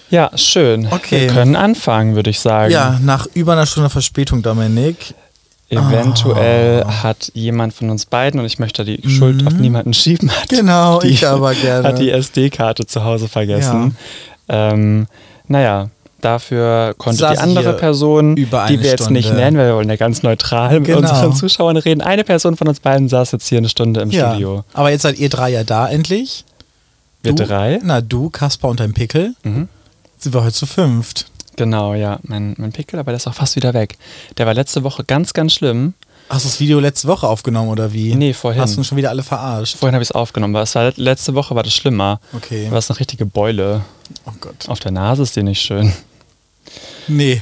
Ja, schön. Okay. Wir können anfangen, würde ich sagen. Ja, nach über einer Stunde Verspätung, Dominik. Eventuell hat jemand von uns beiden, und ich möchte die Schuld auf niemanden schieben, Genau, ich aber gerne. Hat die SD-Karte zu Hause vergessen. Naja, dafür konnte Saß die andere hier Person, über die eine wir jetzt nicht Stunde. nennen, weil wir wollen ja ganz neutral mit unseren Zuschauern reden. Eine Person von uns beiden saß jetzt hier eine Stunde im Studio. Aber jetzt seid ihr drei ja da endlich. Wir drei? Na, du, Kaspar und dein Pickel. Sind wir heute zu fünft. Genau, ja. Mein Pickel, aber der ist auch fast wieder weg. Der war letzte Woche ganz, ganz schlimm. Hast du das Video letzte Woche aufgenommen oder wie? Nee, vorhin. Hast du schon wieder alle verarscht? Vorhin habe ich es aufgenommen, aber letzte Woche war das schlimmer. Okay. Da war es eine richtige Beule. Oh Gott. Auf der Nase ist die nicht schön. Nee.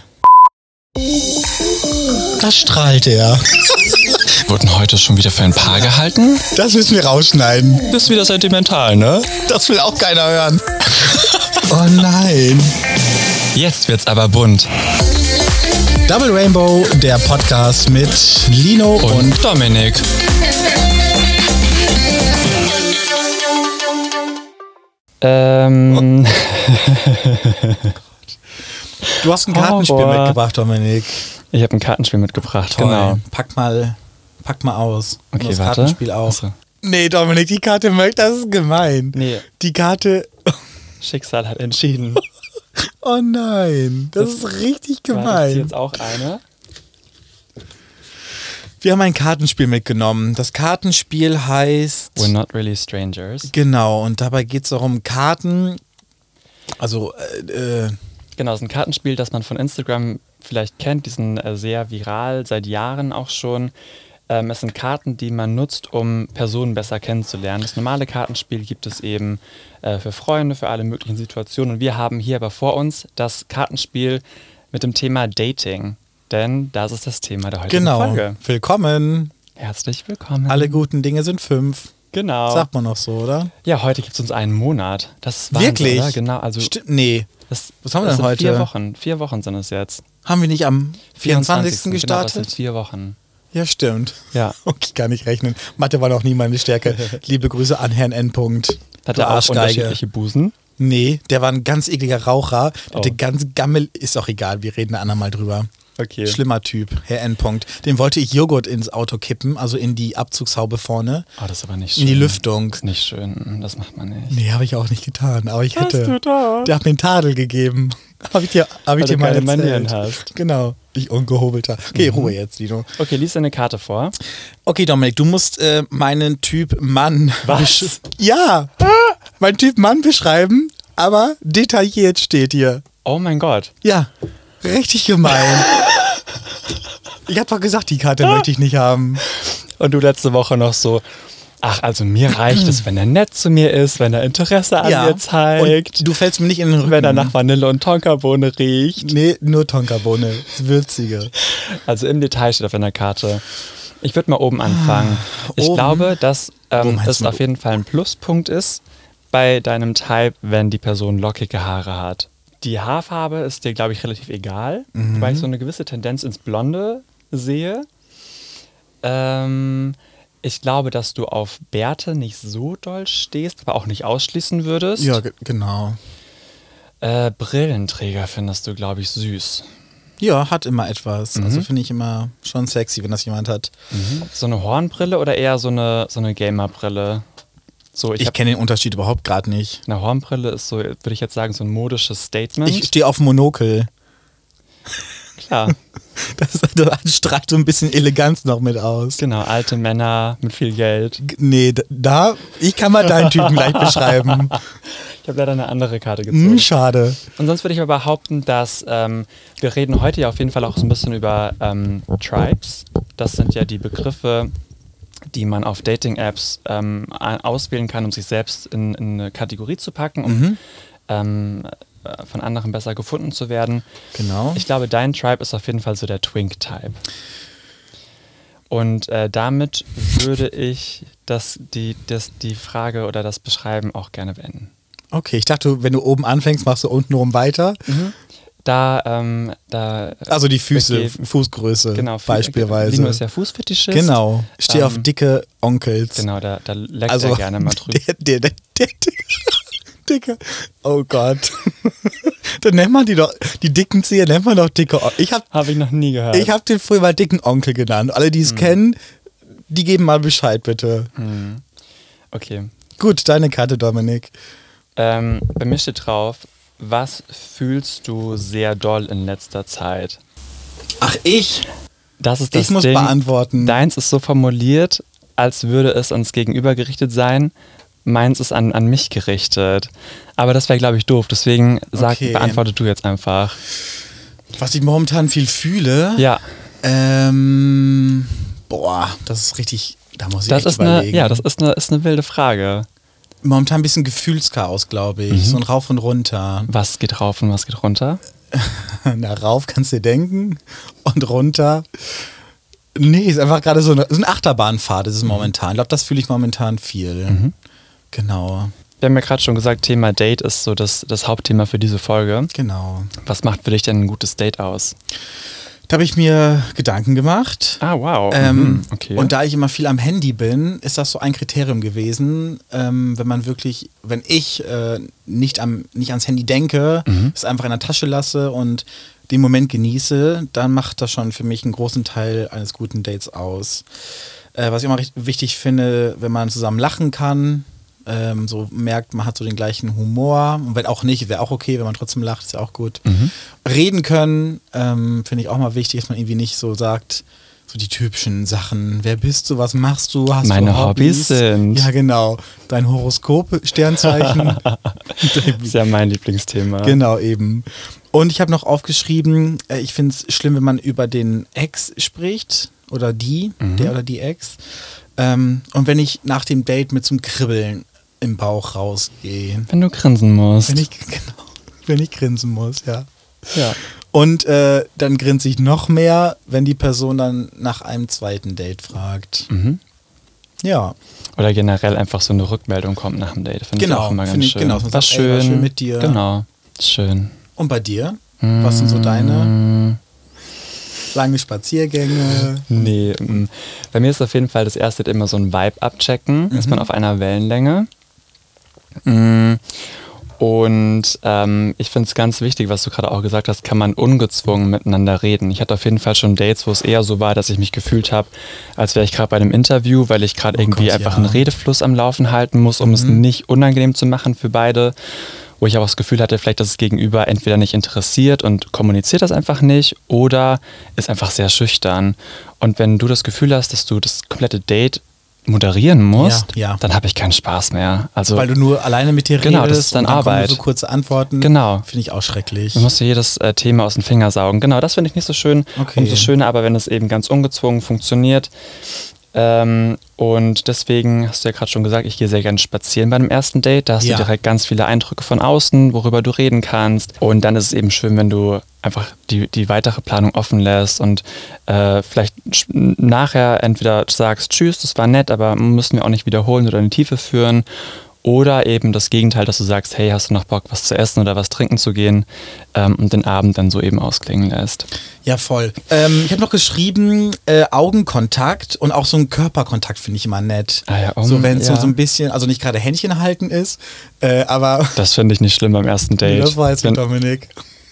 Das strahlt er. Wurden heute schon wieder für ein Paar gehalten? Das müssen wir rausschneiden. Bist wieder sentimental, ne? Das will auch keiner hören. Oh nein. Jetzt wird's aber bunt. Double Rainbow, der Podcast mit Lino und Dominik. Du hast ein Kartenspiel mitgebracht, Dominik. Ich habe ein Kartenspiel mitgebracht, Toll. genau. Pack mal aus. Okay, und das warte. Kartenspiel auch. Achso. Nee, Dominik, die Karte das ist gemein. Nee. Die Karte... Schicksal hat entschieden. Oh nein, das ist richtig Warte, ich zieh gemein. jetzt auch eine. Wir haben ein Kartenspiel mitgenommen. Das Kartenspiel heißt... We're not really strangers. Genau, und dabei geht es darum, Karten... Also, Genau, es ist ein Kartenspiel, das man von Instagram vielleicht kennt. Die sind sehr viral, seit Jahren auch schon. Es sind Karten, die man nutzt, um Personen besser kennenzulernen. Das normale Kartenspiel gibt es eben für Freunde, für alle möglichen Situationen. Und wir haben hier aber vor uns das Kartenspiel mit dem Thema Dating. Denn das ist das Thema der heutigen Folge. Willkommen. Herzlich willkommen. Alle guten Dinge sind 5. Genau. Sagt man noch so, oder? Ja, heute gibt es uns einen Monat. Das ist Wahnsinn, Wirklich? oder? Genau. Also Nee. was haben wir denn sind heute? 4 Wochen. 4 Wochen sind es jetzt. Haben wir nicht am 24. Genau, das gestartet? sind 4 Wochen. Ja, stimmt. Ja. Okay, kann nicht rechnen. Mathe war noch nie meine Stärke. Liebe Grüße an Herrn N. Hat Du er auch Arschgeige. unterschiedliche Busen? Nee, der war ein ganz ekliger Raucher. Der hatte Oh. ganz Gammel. Ist auch egal, wir reden ein andermal drüber. Okay. Schlimmer Typ, Herr N. Dem wollte ich Joghurt ins Auto kippen, also in die Abzugshaube vorne. Oh, das ist aber nicht schön. In die Lüftung. Das ist nicht schön. Das macht man nicht. Nee, habe ich auch nicht getan, aber ich hätte. du da? Der hat mir einen Tadel gegeben. Habe ich dir Weil du mal keine erzählt. Manieren hast. Genau. Ich ungehobelter. Okay, Ruhe jetzt, Lino. Okay, lies deine Karte vor. Okay, Dominik, du musst meinen Typ Mann... Was? Ja! Mein Typ Mann beschreiben, aber detailliert steht hier. Oh mein Gott. Ja, richtig gemein. Ich hab doch gesagt, die Karte möchte ich nicht haben. Und du letzte Woche noch so, ach, also mir reicht es, wenn er nett zu mir ist, wenn er Interesse an mir zeigt, und du fällst mir nicht in den Rücken. wenn er nach Vanille und Tonkabohne riecht. Nee, nur Tonkabohne. Das Würzige. Also im Detail steht auf einer Karte. Ich würde mal oben anfangen. Ich Oben? glaube, dass meinst es du? auf jeden Fall ein Pluspunkt ist bei deinem Type, wenn die Person lockige Haare hat. Die Haarfarbe ist dir, glaube ich, relativ egal, weil ich so eine gewisse Tendenz ins Blonde sehe. Ich glaube, dass du auf Bärte nicht so doll stehst, aber auch nicht ausschließen würdest. Ja, genau. Brillenträger findest du, glaube ich, süß. Ja, hat immer etwas. Also finde ich immer schon sexy, wenn das jemand hat. So eine Hornbrille oder eher so eine Gamerbrille? So, Ich kenne den Unterschied überhaupt gerade nicht. Eine Hornbrille ist so, würde ich jetzt sagen, so ein modisches Statement. Ich stehe auf Monokel. Klar, Das strahlt so ein bisschen Eleganz noch mit aus. genau, alte Männer mit viel Geld. Nee, ich kann mal deinen Typen gleich beschreiben. Ich habe leider eine andere Karte gezogen. Schade. Und sonst würde ich aber behaupten, dass wir reden heute ja auf jeden Fall auch so ein bisschen über Tribes. Das sind ja die Begriffe, die man auf Dating-Apps auswählen kann, um sich selbst in eine Kategorie zu packen, um von anderen besser gefunden zu werden. Genau. Ich glaube, dein Tribe ist auf jeden Fall so der Twink-Type. Und damit würde ich die Frage oder das Beschreiben auch gerne beenden. Okay, ich dachte, wenn du oben anfängst, machst du untenrum weiter. Da Also die Füße, okay. Fußgröße Genau, beispielsweise. Lino ist ja Fußfetischist. Genau. Ich stehe auf dicke Onkels. Genau, da leckt Also, er gerne mal drüber. Der Dicke. Oh Gott. Dann nennt man die dicken Zieher nennt man doch dicke Onkel. Habe ich noch nie gehört. Ich habe den früher mal dicken Onkel genannt. Alle, die es kennen, die geben mal Bescheid, bitte. Okay. Gut, deine Karte, Dominik. Bei mir steht drauf, was fühlst du sehr doll in letzter Zeit? Ach, ich? Das ist das Ich muss Ding. beantworten. Deins ist so formuliert, als würde es ans Gegenüber gerichtet sein. Meins ist an mich gerichtet. Aber das wäre, glaube ich, doof. Deswegen beantworte du jetzt einfach. Was ich momentan viel fühle? Ja. Boah, das ist richtig, da muss ich Das echt ist überlegen. das ist eine wilde Frage. Momentan ein bisschen Gefühlschaos, glaube ich. So ein Rauf und Runter. Was geht rauf und was geht runter? Na, rauf kannst du dir denken und runter. Nee, ist einfach gerade so eine Achterbahnfahrt, ist es momentan. Ich glaube, das fühle ich momentan viel. Genau. Wir haben ja gerade schon gesagt, Thema Date ist so das Hauptthema für diese Folge. Genau. Was macht für dich denn ein gutes Date aus? Da habe ich mir Gedanken gemacht. Ah, wow. Okay. Und da ich immer viel am Handy bin, ist das so ein Kriterium gewesen, wenn ich nicht ans Handy denke, es einfach in der Tasche lasse und den Moment genieße, dann macht das schon für mich einen großen Teil eines guten Dates aus. Was ich immer wichtig finde, wenn man zusammen lachen kann, so merkt, man hat so den gleichen Humor. Und wenn auch nicht, wäre auch okay, wenn man trotzdem lacht, ist ja auch gut. Reden können, finde ich auch mal wichtig, dass man irgendwie nicht so sagt, so die typischen Sachen. Wer bist du, was machst du, hast Meine du Hobbys? sind. Ja, genau. Dein Horoskop, Sternzeichen. Das ist ja mein Lieblingsthema. Genau, eben. Und ich habe noch aufgeschrieben, ich finde es schlimm, wenn man über den Ex spricht oder der oder die Ex. Und wenn ich nach dem Date mit so einem Kribbeln im Bauch rausgehe. Wenn du grinsen musst. Wenn ich grinsen muss, ja. Ja. Und dann grinse ich noch mehr, wenn die Person dann nach einem zweiten Date fragt. Ja. Oder generell einfach so eine Rückmeldung kommt nach dem Date. Finde ich auch immer ganz schön. Genau, war schön. war schön mit dir. Genau, schön. Und bei dir? Was sind so deine lange Spaziergänge? Nee, bei mir ist auf jeden Fall das erste Date immer so ein Vibe abchecken. Ist man auf einer Wellenlänge. Und ich finde es ganz wichtig, was du gerade auch gesagt hast, kann man ungezwungen miteinander reden. Ich hatte auf jeden Fall schon Dates, wo es eher so war, dass ich mich gefühlt habe, als wäre ich gerade bei einem Interview, weil ich gerade einfach einen Redefluss am Laufen halten muss, um es nicht unangenehm zu machen für beide. Wo ich auch das Gefühl hatte, vielleicht, dass es Gegenüber entweder nicht interessiert und kommuniziert das einfach nicht oder ist einfach sehr schüchtern. Und wenn du das Gefühl hast, dass du das komplette Date moderieren musst, dann habe ich keinen Spaß mehr. Also, weil du nur alleine mit dir redest, genau, das ist dann und dann Arbeit. kommen so kurze Antworten. Genau. Finde ich auch schrecklich. Du musst dir jedes Thema aus den Fingern saugen. Genau, das finde ich nicht so schön. Okay. Umso schöner, aber wenn es eben ganz ungezwungen funktioniert. Und deswegen hast du ja gerade schon gesagt, ich gehe sehr gerne spazieren bei einem ersten Date. Da hast du direkt ganz viele Eindrücke von außen, worüber du reden kannst. Und dann ist es eben schön, wenn du einfach die weitere Planung offen lässt und vielleicht nachher entweder sagst, tschüss, das war nett, aber müssen wir auch nicht wiederholen oder in die Tiefe führen. Oder eben das Gegenteil, dass du sagst, hey, hast du noch Bock, was zu essen oder was trinken zu gehen und den Abend dann so eben ausklingen lässt. Ja, voll. Ich habe noch geschrieben, Augenkontakt und auch so ein Körperkontakt finde ich immer nett. Ah ja, so wenn es so ein bisschen, also nicht gerade Händchen halten ist, aber... Das finde ich nicht schlimm beim ersten Date. Das weiß ich, Dominik.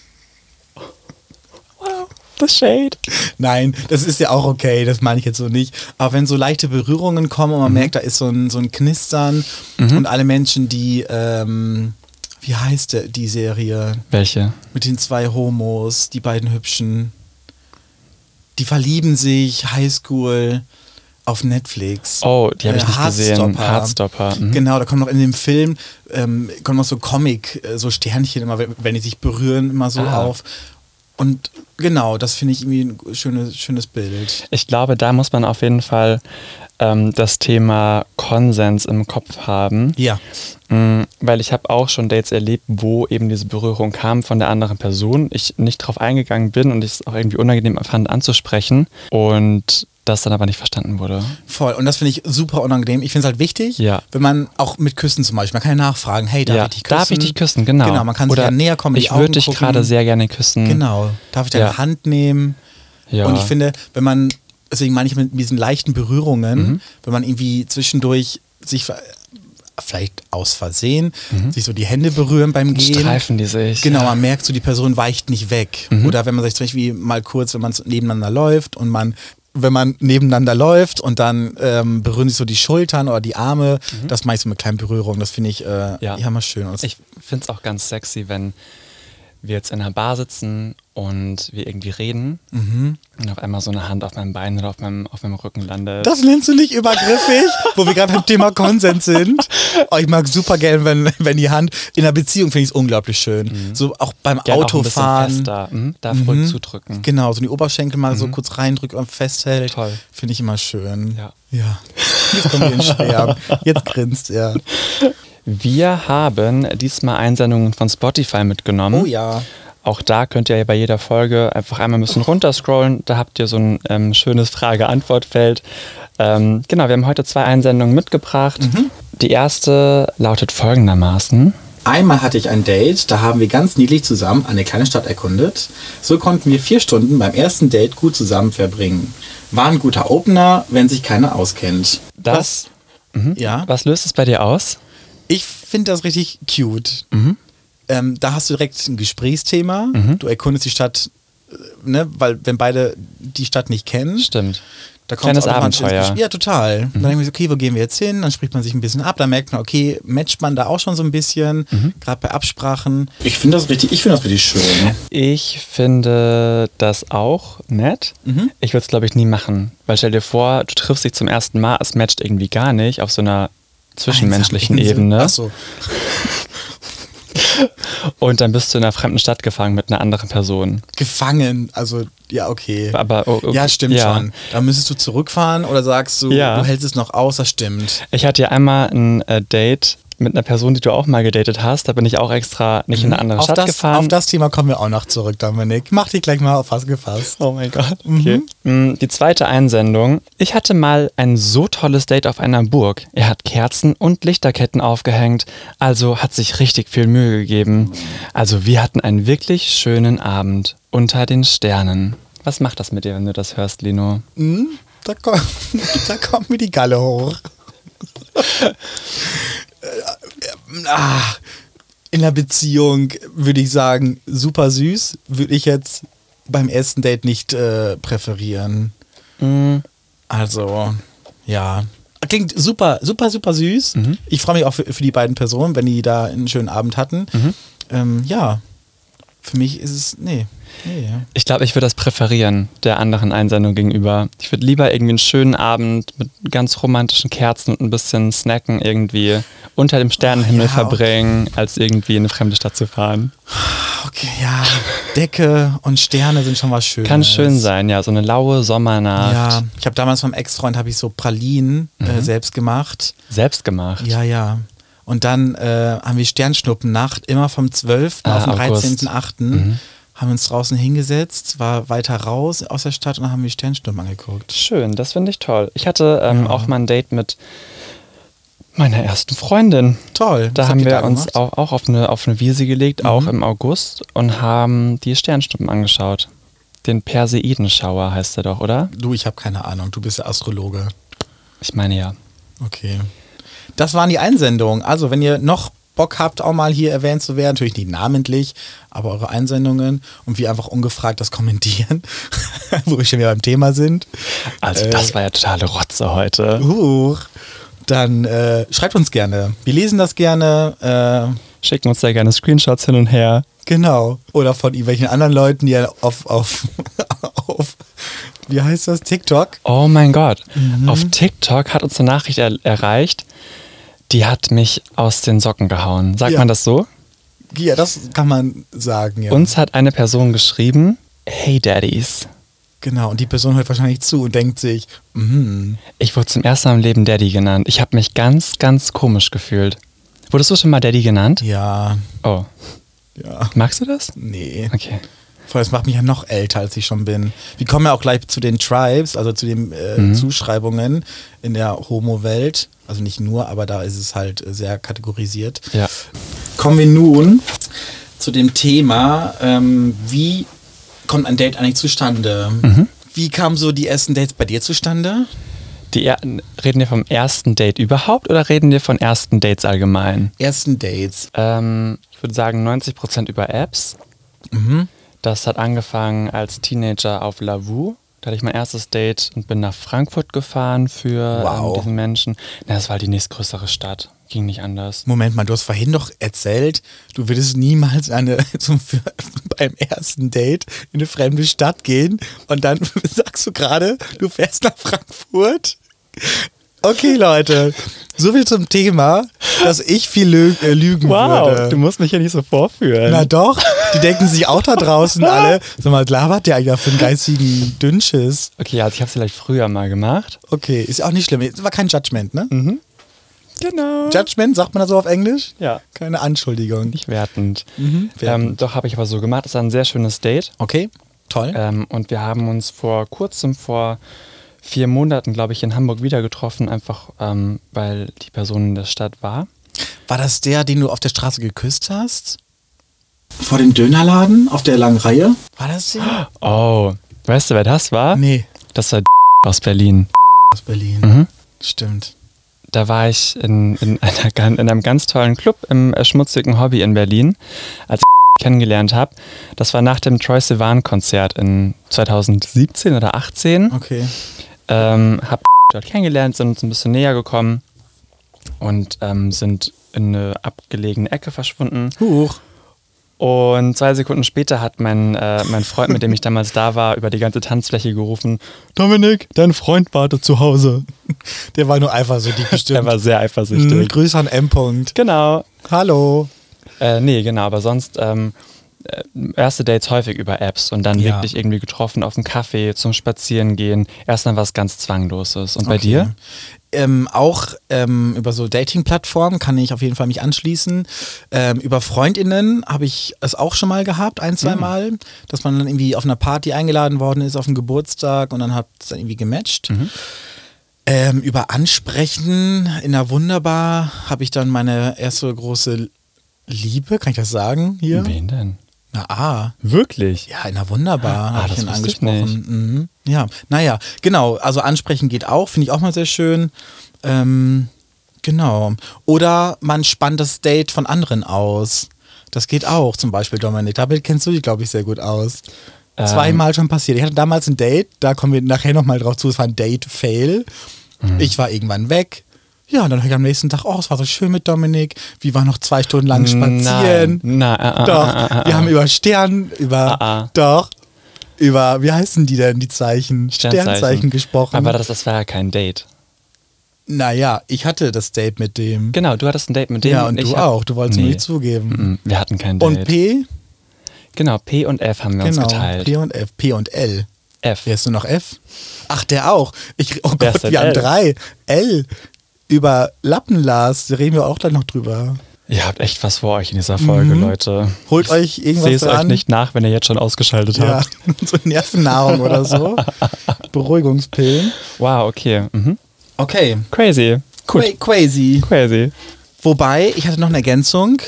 The Shade. Nein, das ist ja auch okay, das meine ich jetzt so nicht. Aber wenn so leichte Berührungen kommen und man merkt, da ist so ein Knistern und alle Menschen, die, wie heißt die Serie? Welche? Mit den zwei Homos, die beiden Hübschen. Die verlieben sich, Highschool, auf Netflix. Oh, die habe ich nicht gesehen. Heartstopper. Genau, da kommen noch in dem Film, kommen noch so Comic, so Sternchen immer, wenn die sich berühren, immer so auf. Und genau, das finde ich irgendwie ein schönes Bild. Ich glaube, da muss man auf jeden Fall das Thema Konsens im Kopf haben. Ja. Weil ich habe auch schon Dates erlebt, wo eben diese Berührung kam von der anderen Person. Ich nicht drauf eingegangen bin und ich es auch irgendwie unangenehm fand anzusprechen. Und das dann aber nicht verstanden wurde. Voll. Und das finde ich super unangenehm. Ich finde es halt wichtig, wenn man auch mit Küssen zum Beispiel, man kann ja nachfragen, hey, darf ich dich küssen? Darf ich dich küssen, genau. Genau, man kann sich ja näher kommen, ich würde dich gerade sehr gerne küssen. Genau. Darf ich deine Hand nehmen? Ja. Und ich finde, wenn man, deswegen meine ich mit diesen leichten Berührungen, wenn man irgendwie zwischendurch sich vielleicht aus Versehen, sich so die Hände berühren beim Gehen. Streifen die sich. Genau, man merkt so, die Person weicht nicht weg. Oder wenn man sich zum Beispiel mal kurz, wenn man nebeneinander läuft und wenn man nebeneinander läuft und dann berühren sich so die Schultern oder die Arme, das mache ich so mit kleinen Berührungen. Das finde ich mal schön. Ich finde es auch ganz sexy, wenn wir jetzt in einer Bar sitzen und wir irgendwie reden und auf einmal so eine Hand auf meinem Bein oder auf meinem Rücken landet. Das nennst du nicht übergriffig, wo wir gerade beim Thema Konsens sind. Oh, ich mag super gern, wenn die Hand, in einer Beziehung finde ich es unglaublich schön. So auch beim Gern Autofahren. Auch ein bisschen fester, darf ruhig zudrücken. Genau, so die Oberschenkel mal so kurz reindrückt und festhält. Toll. Finde ich immer schön. Ja. Jetzt kommt wir in Schwärmen. Jetzt grinst er. Wir haben diesmal Einsendungen von Spotify mitgenommen. Oh ja. Auch da könnt ihr bei jeder Folge einfach einmal ein bisschen runterscrollen. Da habt ihr so ein schönes Frage-Antwort-Feld. Genau, wir haben heute 2 Einsendungen mitgebracht. Die erste lautet folgendermaßen. Einmal hatte ich ein Date, da haben wir ganz niedlich zusammen eine kleine Stadt erkundet. So konnten wir 4 Stunden beim ersten Date gut zusammen verbringen. War ein guter Opener, wenn sich keiner auskennt. Ja. Was löst es bei dir aus? Ich finde das richtig cute. Da hast du direkt ein Gesprächsthema. Du erkundest die Stadt, weil wenn beide die Stadt nicht kennen. Stimmt. Da kommt kleines Abenteuer. Ja, total. Dann denkt man sich, okay, wo gehen wir jetzt hin? Dann spricht man sich ein bisschen ab. Dann merkt man, okay, matcht man da auch schon so ein bisschen, gerade bei Absprachen. Ich finde das richtig schön. Ich finde das auch nett. Ich würde es, glaube ich, nie machen. Weil stell dir vor, du triffst dich zum ersten Mal, es matcht irgendwie gar nicht auf so einer zwischenmenschlichen Ebene. Ach so. Und dann bist du in einer fremden Stadt gefangen mit einer anderen Person. Gefangen, also ja, okay. Aber okay, ja, stimmt schon. Da müsstest du zurückfahren oder sagst du, du hältst es noch aus, das stimmt. Ich hatte ja einmal ein Date mit einer Person, die du auch mal gedatet hast. Da bin ich auch extra nicht in eine andere Stadt gefahren. Auf das Thema kommen wir auch noch zurück, Dominik. Mach dich gleich mal auf was gefasst. Oh mein Gott. Okay. Die zweite Einsendung. Ich hatte mal ein so tolles Date auf einer Burg. Er hat Kerzen und Lichterketten aufgehängt. Also hat sich richtig viel Mühe gegeben. Also wir hatten einen wirklich schönen Abend unter den Sternen. Was macht das mit dir, wenn du das hörst, Lino? Da kommt mir die Galle hoch. In einer Beziehung würde ich sagen, super süß, würde ich jetzt beim ersten Date nicht präferieren. Also, ja. Klingt super, super, super süß. Ich freue mich auch für die beiden Personen, wenn die da einen schönen Abend hatten. Ja, für mich ist es, nee. Ich glaube, ich würde das präferieren, der anderen Einsendung gegenüber. Ich würde lieber irgendwie einen schönen Abend mit ganz romantischen Kerzen und ein bisschen Snacken irgendwie unter dem Sternenhimmel verbringen, als irgendwie in eine fremde Stadt zu fahren. Okay, ja. Decke und Sterne sind schon was Schönes. Kann schön sein, ja. So eine laue Sommernacht. Ja, ich habe damals vom Ex-Freund so Pralinen selbst gemacht. Selbst gemacht? Ja. Und dann haben wir Sternschnuppennacht immer vom 12. auf den 13.8. Haben uns draußen hingesetzt, war weiter raus aus der Stadt und dann haben wir Sternschnuppen angeguckt. Schön, das finde ich toll. Ich hatte auch mal ein Date mit meiner ersten Freundin. Toll. Da haben wir uns auch auf eine Wiese gelegt, auch im August, und haben die Sternschnuppen angeschaut. Den Perseidenschauer heißt der doch, oder? Du, ich habe keine Ahnung. Du bist der Astrologe. Ich meine ja. Okay. Das waren die Einsendungen. Also, wenn ihr noch Bock habt, auch mal hier erwähnt zu werden, natürlich nicht namentlich, aber eure Einsendungen und wir einfach ungefragt das kommentieren, wo wir schon wieder beim Thema sind. Also das war ja totale Rotze heute. Dann schreibt uns gerne. Wir lesen das gerne. Schicken uns da gerne Screenshots hin und her. Genau. Oder von irgendwelchen anderen Leuten, die auf wie heißt das, TikTok? Oh mein Gott. Auf TikTok hat uns eine Nachricht erreicht, die hat mich aus den Socken gehauen. Sagt man das so? Ja, das kann man sagen, ja. Uns hat eine Person geschrieben, hey Daddies. Genau, und die Person hört wahrscheinlich zu und denkt sich, Ich wurde zum ersten Mal im Leben Daddy genannt. Ich habe mich ganz, ganz komisch gefühlt. Wurdest du schon mal Daddy genannt? Ja. Oh. Ja. Magst du das? Nee. Okay. Voll, das macht mich ja noch älter, als ich schon bin. Wir kommen ja auch gleich zu den Tribes, also zu den Zuschreibungen in der Homo-Welt. Also nicht nur, aber da ist es halt sehr kategorisiert. Ja. Kommen wir nun zu dem Thema, wie kommt ein Date eigentlich zustande? Wie kamen so die ersten Dates bei dir zustande? Reden wir vom ersten Date überhaupt oder reden wir von ersten Dates allgemein? Ersten Dates. Ich würde sagen 90% über Apps. Das hat angefangen als Teenager auf Lavu. Da hatte ich mein erstes Date und bin nach Frankfurt gefahren für diesen Menschen. Na, das war halt die nächstgrößere Stadt. Ging nicht anders. Moment mal, du hast vorhin doch erzählt, du würdest niemals beim ersten Date in eine fremde Stadt gehen und dann sagst du gerade, du fährst nach Frankfurt. Okay, Leute, so viel zum Thema, dass ich viel lügen würde. Du musst mich ja nicht so vorführen. Na doch, die denken sich auch da draußen alle, sag mal, labert der eigentlich für einen geistigen Dünnschiss? Okay, also ich habe es vielleicht früher mal gemacht. Okay, ist auch nicht schlimm. Es war kein Judgment, ne? Genau. Judgment, sagt man das so auf Englisch? Ja. Keine Anschuldigung. Nicht wertend. Wertend. Doch, habe ich aber so gemacht. Es war ein sehr schönes Date. Okay, toll. Und wir haben uns vor 4 Monaten, glaube ich, in Hamburg wieder getroffen, einfach weil die Person in der Stadt war. War das der, den du auf der Straße geküsst hast? Vor dem Dönerladen auf der langen Reihe? War das der? Oh, weißt du, wer das war? Nee. Das war aus Berlin. Aus Berlin. Stimmt. Da war ich in einem ganz tollen Club im schmutzigen Hobby in Berlin, als ich kennengelernt habe. Das war nach dem Troye Sivan-Konzert in 2017 oder 2018. Okay. Hab dort kennengelernt, sind uns ein bisschen näher gekommen und sind in eine abgelegene Ecke verschwunden. Huch. Und 2 Sekunden später hat mein Freund, mit dem ich damals da war, über die ganze Tanzfläche gerufen: Dominik, dein Freund wartet zu Hause. Der war nur eifersüchtig bestimmt. Er war sehr eifersüchtig. Grüße an M. Genau. Hallo. Nee, genau, aber sonst erste Dates häufig über Apps und dann wirklich irgendwie getroffen auf dem Kaffee, zum Spazierengehen. Erst dann was ganz Zwangloses. Und bei dir? Auch über so Dating-Plattformen kann ich auf jeden Fall mich anschließen. Über FreundInnen habe ich es auch schon mal gehabt, 1-2 Mal, dass man dann irgendwie auf einer Party eingeladen worden ist, auf einen Geburtstag und dann hat es dann irgendwie gematcht. Über Ansprechen in der Wunderbar habe ich dann meine erste große Liebe, kann ich das sagen hier? Wen denn? Na, Wirklich? Ja, in der Wunderbar habe ich ihn das wusste ich angesprochen. Ja, naja, genau. Also ansprechen geht auch, finde ich auch mal sehr schön. Genau. Oder man spannt das Date von anderen aus. Das geht auch, zum Beispiel, Dominik. Damit kennst du dich, glaube ich, sehr gut aus. 2-mal schon passiert. Ich hatte damals ein Date, da kommen wir nachher nochmal drauf zu, es war ein Date-Fail. Ich war irgendwann weg. Ja, und dann höre ich am nächsten Tag, es war so schön mit Dominik. Wir waren noch 2 Stunden lang spazieren. Doch, wir haben über wie heißen die denn, die Zeichen? Sternzeichen gesprochen. Aber das war ja kein Date. Naja, ich hatte das Date mit dem. Genau, du hattest ein Date mit dem. Ja, und du auch. Du wolltest mir nicht zugeben. Wir hatten kein Date. Und P? Genau, P und F haben wir uns geteilt. P und F. P und L. F. Wer ist nur noch F? Ach, der auch. Oh Wer Gott, ist denn wir haben L? 3. L. Über Lappenlars, da reden wir auch gleich noch drüber. Ihr habt echt was vor euch in dieser Folge, Leute. Holt euch irgendwas Seht es euch nicht nach, wenn ihr jetzt schon ausgeschaltet habt. So Nervennahrung oder so. Beruhigungspillen. Wow, okay. Okay. Crazy. Cool. Crazy. Wobei, ich hatte noch eine Ergänzung.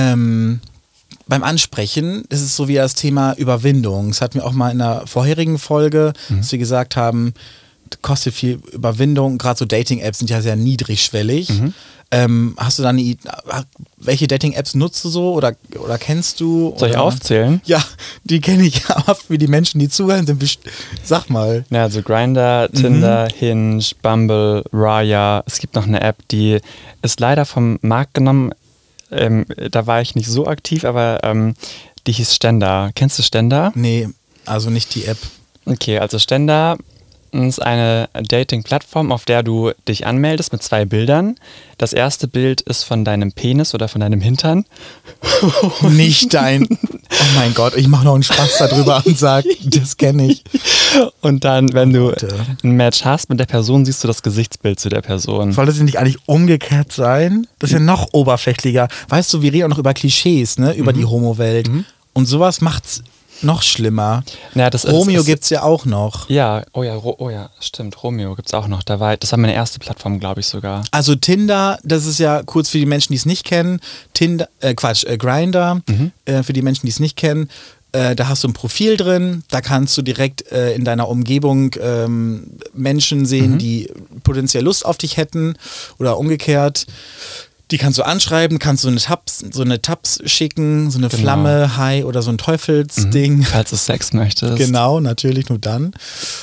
Beim Ansprechen ist es so wie das Thema Überwindung. Das hatten wir auch mal in der vorherigen Folge, dass wir gesagt haben, kostet viel Überwindung. Gerade so Dating-Apps sind ja sehr niedrigschwellig. Hast du da welche Dating-Apps nutzt du so oder kennst du? Soll ich aufzählen? Ja, die kenne ich, aber für die Menschen, die zuhören, sag mal. Ja, also Grindr, Tinder, Hinge, Bumble, Raya. Es gibt noch eine App, die ist leider vom Markt genommen. Da war ich nicht so aktiv, aber die hieß Stenda. Kennst du Stenda? Nee, also nicht die App. Okay, also Stenda ist eine Dating-Plattform, auf der du dich anmeldest mit 2 Bildern. Das erste Bild ist von deinem Penis oder von deinem Hintern. Nicht dein... Oh mein Gott, ich mache noch einen Spaß darüber und sage, das kenne ich. Und dann, wenn du ein Match hast mit der Person, siehst du das Gesichtsbild zu der Person. Sollte es nicht eigentlich umgekehrt sein? Das ist ja noch oberflächlicher. Weißt du, wir reden auch noch über Klischees, ne? Über die Homo-Welt. Und sowas macht's noch schlimmer. Ja, Romeo gibt's ja auch noch. Ja, oh ja, stimmt. Romeo gibt's auch noch. Das war meine erste Plattform, glaube ich sogar. Also Tinder, das ist ja kurz für die Menschen, die es nicht kennen. Grindr, für die Menschen, die es nicht kennen. Da hast du ein Profil drin, da kannst du direkt in deiner Umgebung Menschen sehen, die potenziell Lust auf dich hätten oder umgekehrt. Die kannst du anschreiben, kannst du so eine Tabs schicken, so eine Flamme, Hi oder so ein Teufelsding. Falls du Sex möchtest. Genau, natürlich, nur dann.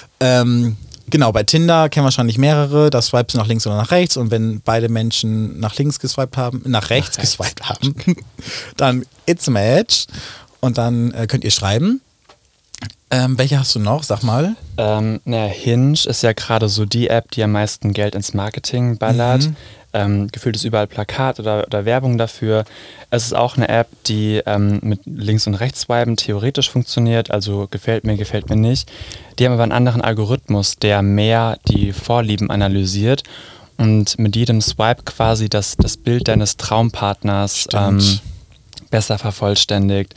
Genau, bei Tinder kennen wahrscheinlich mehrere, da swipest du nach links oder nach rechts und wenn beide Menschen nach links geswiped haben, nach rechts geswiped haben, dann it's a match und dann könnt ihr schreiben. Welche hast du noch? Sag mal. Hinge ist ja gerade so die App, die am meisten Geld ins Marketing ballert. Gefühlt ist überall Plakat oder Werbung dafür. Es ist auch eine App, die mit Links- und Rechtsswipen theoretisch funktioniert, also gefällt mir nicht. Die haben aber einen anderen Algorithmus, der mehr die Vorlieben analysiert und mit jedem Swipe quasi das Bild deines Traumpartners besser vervollständigt.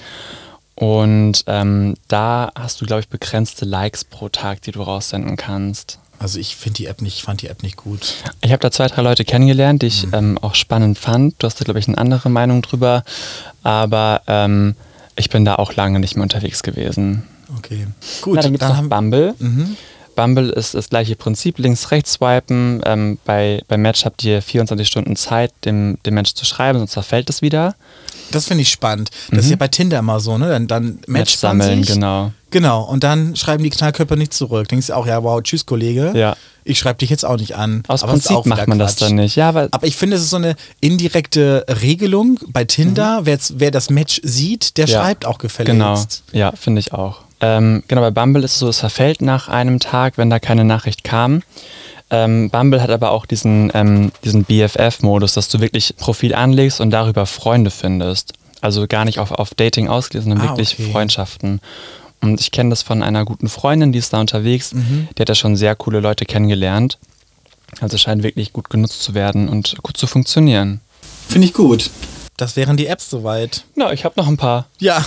Und da hast du, glaube ich, begrenzte Likes pro Tag, die du raussenden kannst. Also ich fand die App nicht gut. Ich habe da 2, 3 Leute kennengelernt, die ich auch spannend fand. Du hast da, glaube ich, eine andere Meinung drüber. Aber ich bin da auch lange nicht mehr unterwegs gewesen. Okay, gut. Na, dann gibt es noch Bumble. Bumble ist das gleiche Prinzip, links-rechts swipen. Bei Match habt ihr 24 Stunden Zeit, dem Match zu schreiben, sonst verfällt es wieder. Das finde ich spannend. Das ist ja bei Tinder immer so, ne? Dann Match sammeln, genau. Genau, und dann schreiben die Knallkörper nicht zurück. Denkst du auch, ja, wow, tschüss, Kollege. Ja. Ich schreibe dich jetzt auch nicht an. Aus Prinzip macht man das dann nicht. Ja, aber ich finde, es ist so eine indirekte Regelung bei Tinder. Wer das Match sieht, der schreibt auch gefälligst. Genau, ja, finde ich auch. Genau, bei Bumble ist es so, es verfällt nach einem Tag, wenn da keine Nachricht kam. Bumble hat aber auch diesen BFF-Modus, dass du wirklich Profil anlegst und darüber Freunde findest. Also gar nicht auf Dating ausgelegt, sondern wirklich Freundschaften. Und ich kenne das von einer guten Freundin, die ist da unterwegs. Die hat da schon sehr coole Leute kennengelernt. Also scheint wirklich gut genutzt zu werden und gut zu funktionieren. Finde ich gut. Das wären die Apps soweit. Na, ich habe noch ein paar. Ja.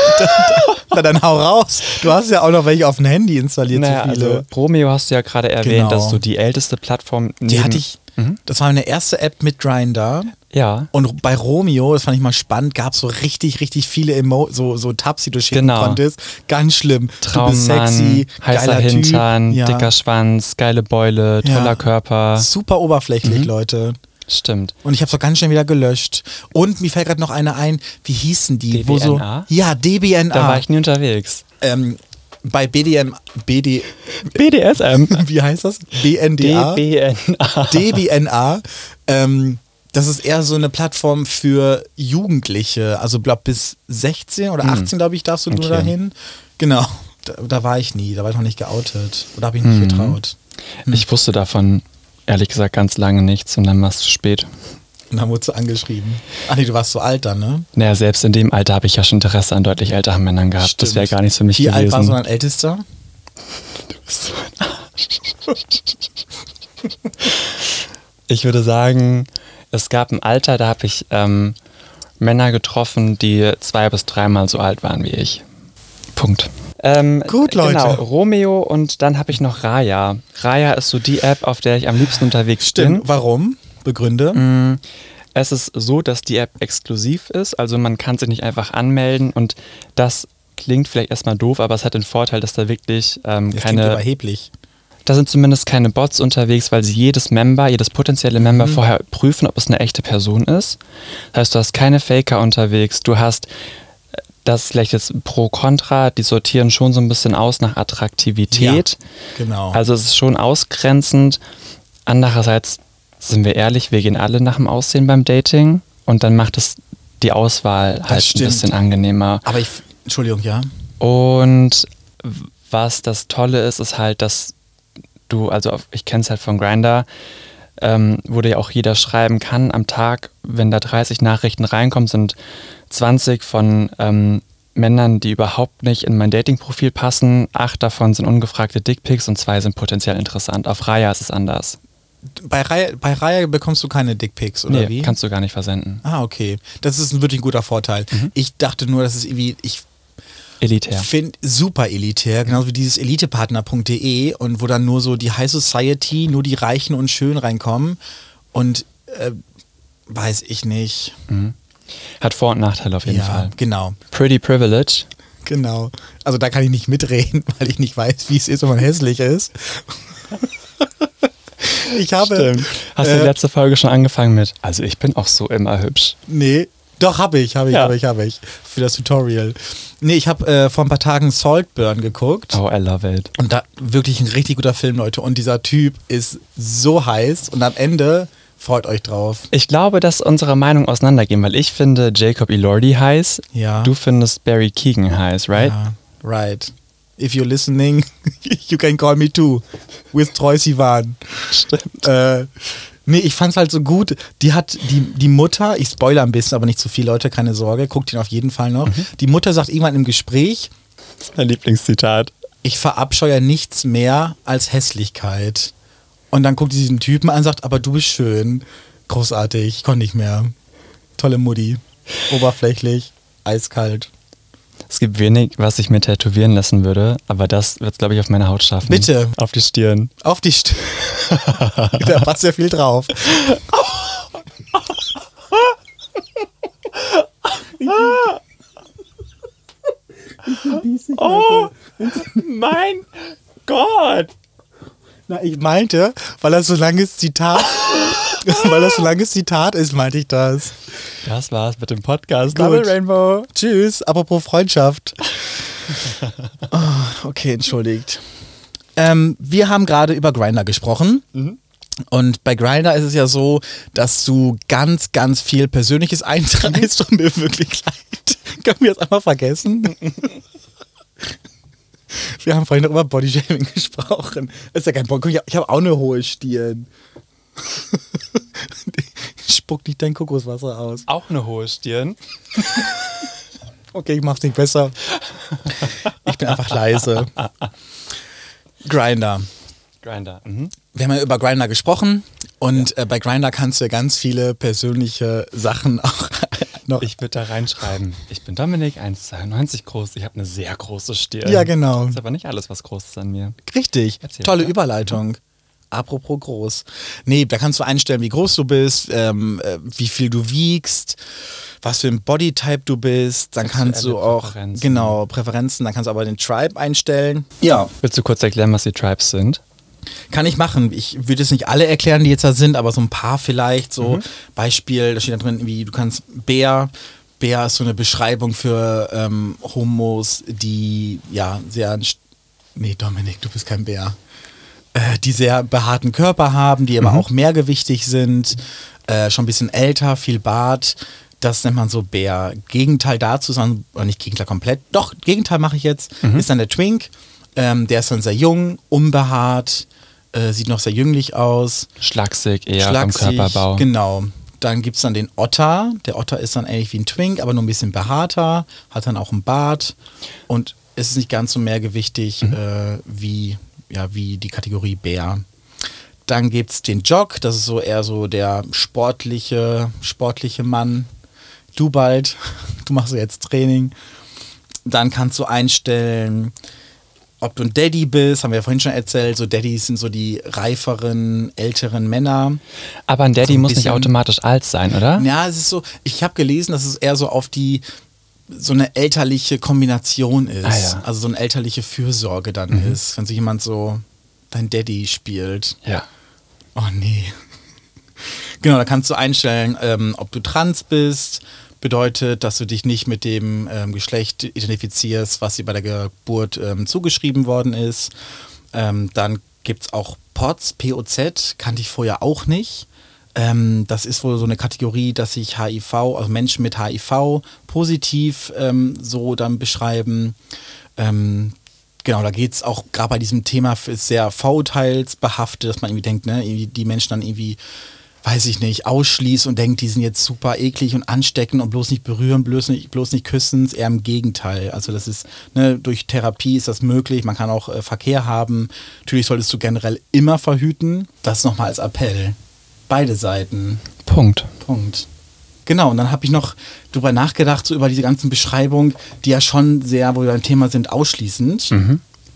Dann hau raus. Du hast ja auch noch welche auf dem Handy installiert. Naja, so viele. also Romeo hast du ja gerade erwähnt, das ist so die älteste Plattform. Die hatte ich, das war meine erste App mit Grindr. Ja. Und bei Romeo, das fand ich mal spannend, gab es so richtig viele so Tabs, die du schicken konntest. Ganz schlimm. Traummann, du bist sexy, heißer Hintern, dicker Schwanz, geile Beule, toller Körper. Super oberflächlich, Leute. Stimmt. Und ich habe es auch ganz schnell wieder gelöscht. Und mir fällt gerade noch eine ein, wie hießen die? DBNA? Ja, DBNA. Da war ich nie unterwegs. Bei BDSM. Wie heißt das? BNDA? DBNA. DBNA. Das ist eher so eine Plattform für Jugendliche. Also bis 16 oder 18, glaube ich, darfst du nur dahin. Genau. Da war ich nie. Da war ich noch nicht geoutet. Oder habe ich nicht getraut. Ich wusste davon ehrlich gesagt ganz lange nichts und dann war es zu spät. Und dann wurdest du angeschrieben. Ach nee, du warst so alt dann, ne? Naja, selbst in dem Alter habe ich ja schon Interesse an deutlich älteren Männern gehabt. Stimmt. Das wäre gar nichts für mich gewesen. Wie alt war so ein Ältester? Du bist so ein Arsch. Ich würde sagen, es gab ein Alter, da habe ich Männer getroffen, die 2 bis 3 Mal so alt waren wie ich. Punkt. Gut, Leute. Genau, Romeo und dann habe ich noch Raya. Raya ist so die App, auf der ich am liebsten unterwegs bin. Warum? Begründe. Es ist so, dass die App exklusiv ist, also man kann sich nicht einfach anmelden und das klingt vielleicht erstmal doof, aber es hat den Vorteil, dass da wirklich keine... überheblich. Da sind zumindest keine Bots unterwegs, weil sie jedes potenzielle Member vorher prüfen, ob es eine echte Person ist. Das heißt, du hast keine Faker unterwegs, du hast... Das ist vielleicht jetzt pro Contra, die sortieren schon so ein bisschen aus nach Attraktivität. Ja, genau. Also es ist schon ausgrenzend. Andererseits, sind wir ehrlich, wir gehen alle nach dem Aussehen beim Dating und dann macht es die Auswahl halt ein bisschen angenehmer. Aber Entschuldigung, ja. Und was das Tolle ist, ist halt, dass du, also ich kenne es halt von Grindr, wo dir ja auch jeder schreiben kann am Tag, wenn da 30 Nachrichten reinkommen, sind 20 von Männern, die überhaupt nicht in mein Dating-Profil passen. 8 davon sind ungefragte Dickpics und 2 sind potenziell interessant. Auf Raya ist es anders. Bei Raya bekommst du keine Dickpics, oder wie? Kannst du gar nicht versenden. Ah, okay. Das ist wirklich ein guter Vorteil. Ich dachte nur, das ist irgendwie... Elitär. Ich finde super elitär, genauso wie dieses elitepartner.de und wo dann nur so die High Society, nur die Reichen und Schönen reinkommen und weiß ich nicht. Hat Vor- und Nachteile auf jeden Fall. Genau. Pretty Privilege. Genau. Also da kann ich nicht mitreden, weil ich nicht weiß, wie es ist, wenn man hässlich ist. Stimmt. Hast du die letzte Folge schon angefangen mit, also ich bin auch so immer hübsch? Nee, doch, habe ich. Für das Tutorial. Nee, ich habe vor ein paar Tagen Saltburn geguckt. Oh, I love it. Und da wirklich ein richtig guter Film, Leute. Und dieser Typ ist so heiß und am Ende freut euch drauf. Ich glaube, dass unsere Meinungen auseinandergehen, weil ich finde Jacob Elordi heiß. Ja. Du findest Barry Keoghan heiß, right? Ja, right. If you're listening, you can call me too. With Troye Sivan. Stimmt. Nee, ich fand's halt so gut. Die hat die Mutter, ich spoilere ein bisschen, aber nicht zu viel, Leute, keine Sorge, guckt ihn auf jeden Fall noch. Die Mutter sagt irgendwann im Gespräch, Das ist mein Lieblingszitat. ich verabscheue nichts mehr als Hässlichkeit. Und dann guckt sie diesen Typen an und sagt, aber du bist schön. Großartig, ich konnte nicht mehr. Tolle Mutti. Oberflächlich, eiskalt. Es gibt wenig, was ich mir tätowieren lassen würde, aber das wird es, glaube ich, auf meine Haut schaffen. Bitte. Auf die Stirn. Auf die Da passt ja viel drauf. Oh, mein Gott! Na, ich meinte, weil das so langes Zitat ist, meinte ich das. Das war's mit dem Podcast. Double Gut. Rainbow. Tschüss. Apropos Freundschaft. Okay, entschuldigt. Wir haben gerade über Grindr gesprochen. Und bei Grindr ist es ja so, dass du ganz, ganz viel Persönliches eintreibst und mir wirklich leid. Können wir das einmal vergessen? Wir haben vorhin noch über Bodyshaming gesprochen. Das ist ja kein Bock. Ich habe auch eine hohe Stirn. Spuck nicht dein Kokoswasser aus. Auch eine hohe Stirn. Okay, ich mach's nicht besser. Ich bin einfach leise. Grindr. Grindr. Wir haben ja über Grindr gesprochen und bei Grindr kannst du ja ganz viele persönliche Sachen auch noch. Ich würde da reinschreiben, ich bin Dominik, 1,92 groß, ich habe eine sehr große Stirn. Ja, genau. Das ist aber nicht alles, was groß ist an mir. Richtig. Erzähl Tolle weiter. Apropos groß. Nee, da kannst du einstellen, wie groß du bist, wie viel du wiegst, was für ein Bodytype du bist. Dann kannst du auch, Präferenzen. genau, Präferenzen. Dann kannst du aber den Tribe einstellen. Ja, Willst du kurz erklären, was die Tribes sind? kann ich machen. Ich würde jetzt nicht alle erklären, die jetzt da sind, aber so ein paar vielleicht. So Beispiel, da steht da drin, wie du kannst Bär. Bär ist so eine Beschreibung für Homos, die ja sehr... Nee, Dominik, du bist kein Bär. Die sehr behaarten Körper haben, die aber auch mehrgewichtig sind, schon ein bisschen älter, viel Bart. Das nennt man so Bär. Gegenteil dazu, oder nicht Gegenteil komplett, doch, Gegenteil mache ich jetzt, ist dann der Twink. Der ist dann sehr jung, unbehaart, sieht noch sehr jünglich aus. Schlaksig, eher Schlaksig, vom Körperbau. Genau. Dann gibt es dann den Otter. Der Otter ist dann ähnlich wie ein Twink, aber nur ein bisschen behaarter, hat dann auch einen Bart und ist nicht ganz so mehrgewichtig wie die Kategorie Bär. Dann gibt es den Jock, das ist so eher so der sportliche Mann. Du bald, du machst ja jetzt Training. Dann kannst du einstellen, ob du ein Daddy bist, haben wir ja vorhin schon erzählt, so Daddys sind so die reiferen, älteren Männer. Aber ein Daddy So ein muss nicht bisschen- automatisch alt sein, oder? Ja, es ist so, ich habe gelesen, dass es eher so auf so eine elterliche Kombination ist. Ah, ja. Also so eine elterliche Fürsorge dann ist, wenn so jemand so dein Daddy spielt. Ja. Oh nee. Genau, da kannst du einstellen, ob du trans bist. Bedeutet, dass du dich nicht mit dem Geschlecht identifizierst, was dir bei der Geburt zugeschrieben worden ist. Dann gibt es auch POZ, P-O-Z, kannte ich vorher auch nicht. Das ist wohl so eine Kategorie, dass sich HIV, also Menschen mit HIV positiv so dann beschreiben. Genau, da geht es auch gerade bei diesem Thema sehr vorurteilsbehaftet, dass man irgendwie denkt, ne, irgendwie die Menschen dann irgendwie, weiß ich nicht, ausschließt und denkt, die sind jetzt super eklig und ansteckend und bloß nicht berühren, bloß nicht küssen, eher im Gegenteil. Also das ist, ne, durch Therapie ist das möglich, man kann auch Verkehr haben. Natürlich solltest du generell immer verhüten. Das nochmal als Appell. Beide Seiten. Punkt. Genau, und dann habe ich noch drüber nachgedacht, so über diese ganzen Beschreibungen, die ja schon sehr, wo wir beim Thema sind, ausschließend.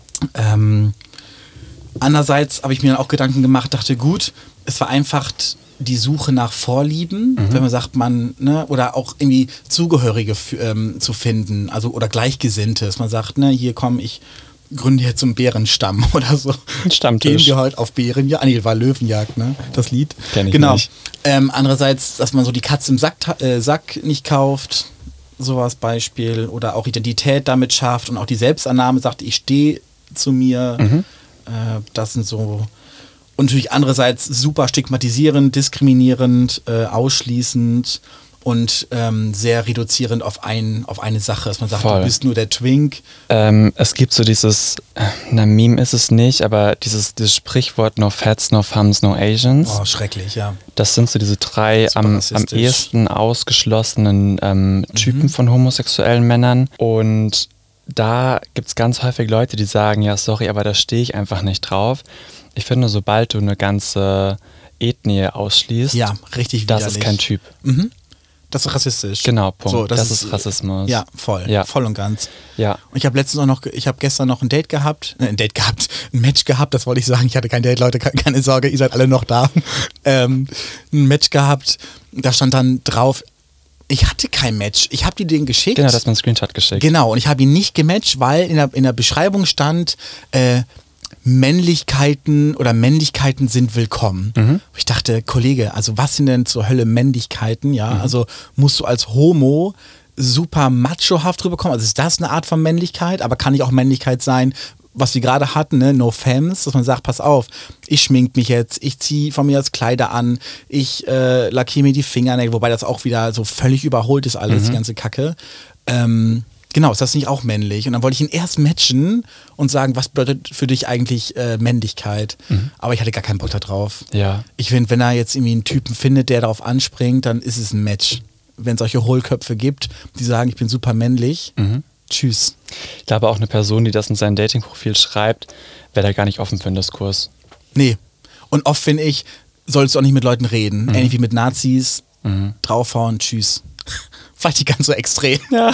Andererseits habe ich mir dann auch Gedanken gemacht, dachte, gut, es vereinfacht die Suche nach Vorlieben, wenn man sagt, ne, oder auch irgendwie Zugehörige zu finden, also oder Gleichgesinnte, dass man sagt, ne, hier komm, ich gründe jetzt so einen Bärenstamm oder so. Ein Stammtisch. Gehen wir heute auf Bärenjagd. Nee, war Löwenjagd, ne? Das Lied. Kenn ich genau. nicht. Andererseits, dass man so die Katze im Sack nicht kauft, sowas Beispiel, oder auch Identität damit schafft und auch die Selbstannahme sagt, ich stehe zu mir. Das sind so. Und natürlich andererseits super stigmatisierend, diskriminierend, ausschließend und sehr reduzierend auf eine Sache, dass man sagt, Voll. du bist nur der Twink. Es gibt so dieses, Meme ist es nicht, aber dieses Sprichwort no Fats, no Femmes, no Asians. Oh, schrecklich, ja. Das sind so diese drei Super am rassistisch. ehesten ausgeschlossenen Typen von homosexuellen Männern. Und da gibt es ganz häufig Leute, die sagen, ja sorry, aber da stehe ich einfach nicht drauf. Ich finde, sobald du eine ganze Ethnie ausschließt, Ja, richtig das widerlich. ist kein Typ. Das ist rassistisch. Genau, Punkt. So, das ist Rassismus. Ja, voll. Ja. Voll und ganz. Ja. Und ich habe gestern noch ein Match gehabt, das wollte ich sagen, ich hatte kein Date, Leute, keine Sorge, ihr seid alle noch da. Ein Match gehabt, da stand dann drauf, ich hatte kein Match, ich habe dir den geschickt. Genau, das hat mir einen Screenshot geschickt. Genau, und ich habe ihn nicht gematcht, weil in der Beschreibung stand, Männlichkeiten sind willkommen. Ich dachte, Kollege, also was sind denn zur Hölle Männlichkeiten? Ja, also musst du als Homo super machohaft rüberkommen? Also ist das eine Art von Männlichkeit? Aber kann nicht auch Männlichkeit sein, was wir gerade hatten, ne? No Femmes, dass man sagt, pass auf, ich schmink mich jetzt, ich ziehe von mir als Kleider an, ich lackiere mir die Fingernägel, wobei das auch wieder so völlig überholt ist alles, die ganze Kacke. Genau, ist das nicht auch männlich? Und dann wollte ich ihn erst matchen und sagen, was bedeutet für dich eigentlich Männlichkeit? Aber ich hatte gar keinen Bock da drauf. Ja. Ich finde, wenn er jetzt irgendwie einen Typen findet, der darauf anspringt, dann ist es ein Match. Wenn es solche Hohlköpfe gibt, die sagen, ich bin super männlich, tschüss. Ich glaube auch eine Person, die das in sein Dating-Profil schreibt, wäre da gar nicht offen für einen Diskurs. Nee. Und oft finde ich, sollst du auch nicht mit Leuten reden. Ähnlich wie mit Nazis, draufhauen, tschüss. Vielleicht nicht ganz so extrem. Ja.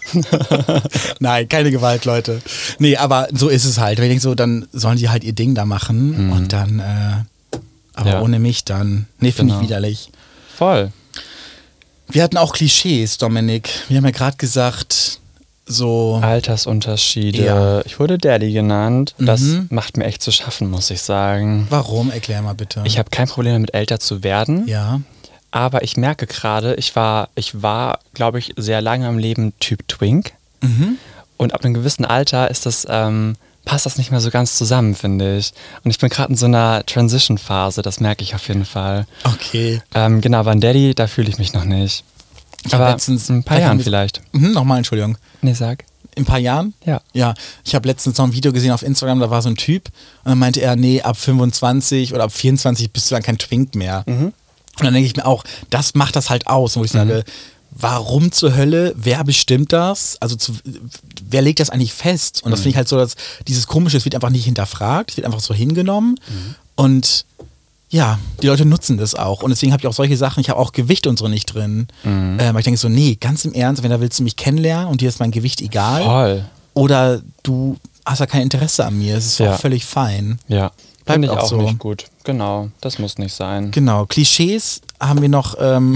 Nein, keine Gewalt, Leute. Nee, aber so ist es halt. Wenn ich denke so, dann sollen die halt ihr Ding da machen und dann, aber Ja. ohne mich dann. Nee, finde Genau. ich widerlich. Voll. Wir hatten auch Klischees, Dominik. Wir haben ja gerade gesagt, so. Altersunterschiede. Ja. Ich wurde Daddy genannt. Das macht mir echt zu schaffen, muss ich sagen. Warum? Erklär mal bitte. Ich habe kein Problem damit, älter zu werden. Ja. Aber ich merke gerade, ich war, glaube ich, sehr lange im Leben Typ Twink. Und ab einem gewissen Alter ist das, passt das nicht mehr so ganz zusammen, finde ich. Und ich bin gerade in so einer Transition-Phase, das merke ich auf jeden Fall. Okay. Genau, aber ein Daddy, da fühle ich mich noch nicht. Ich hab Aber letztens- in ein paar vielleicht Jahren haben wir- vielleicht. Nochmal, Entschuldigung. Nee, sag. In ein paar Jahren? Ja. Ja, ich habe letztens noch ein Video gesehen auf Instagram, da war so ein Typ und dann meinte er, nee, ab 25 oder ab 24 bist du dann kein Twink mehr. Und dann denke ich mir auch, das macht das halt aus, wo ich sage, warum zur Hölle, wer bestimmt das? Also wer legt das eigentlich fest? Und das finde ich halt so, dass dieses Komische, es wird einfach nicht hinterfragt, es wird einfach so hingenommen und ja, die Leute nutzen das auch. Und deswegen habe ich auch solche Sachen, ich habe auch Gewicht und so nicht drin. Weil ich denke so, nee, ganz im Ernst, wenn da willst du mich kennenlernen und dir ist mein Gewicht egal. Voll. Oder du hast ja kein Interesse an mir. Es ist Ja. auch völlig fein. Ja. Bleibt Finde ich auch auch so. nicht gut. Genau, das muss nicht sein. Genau. Klischees haben wir noch,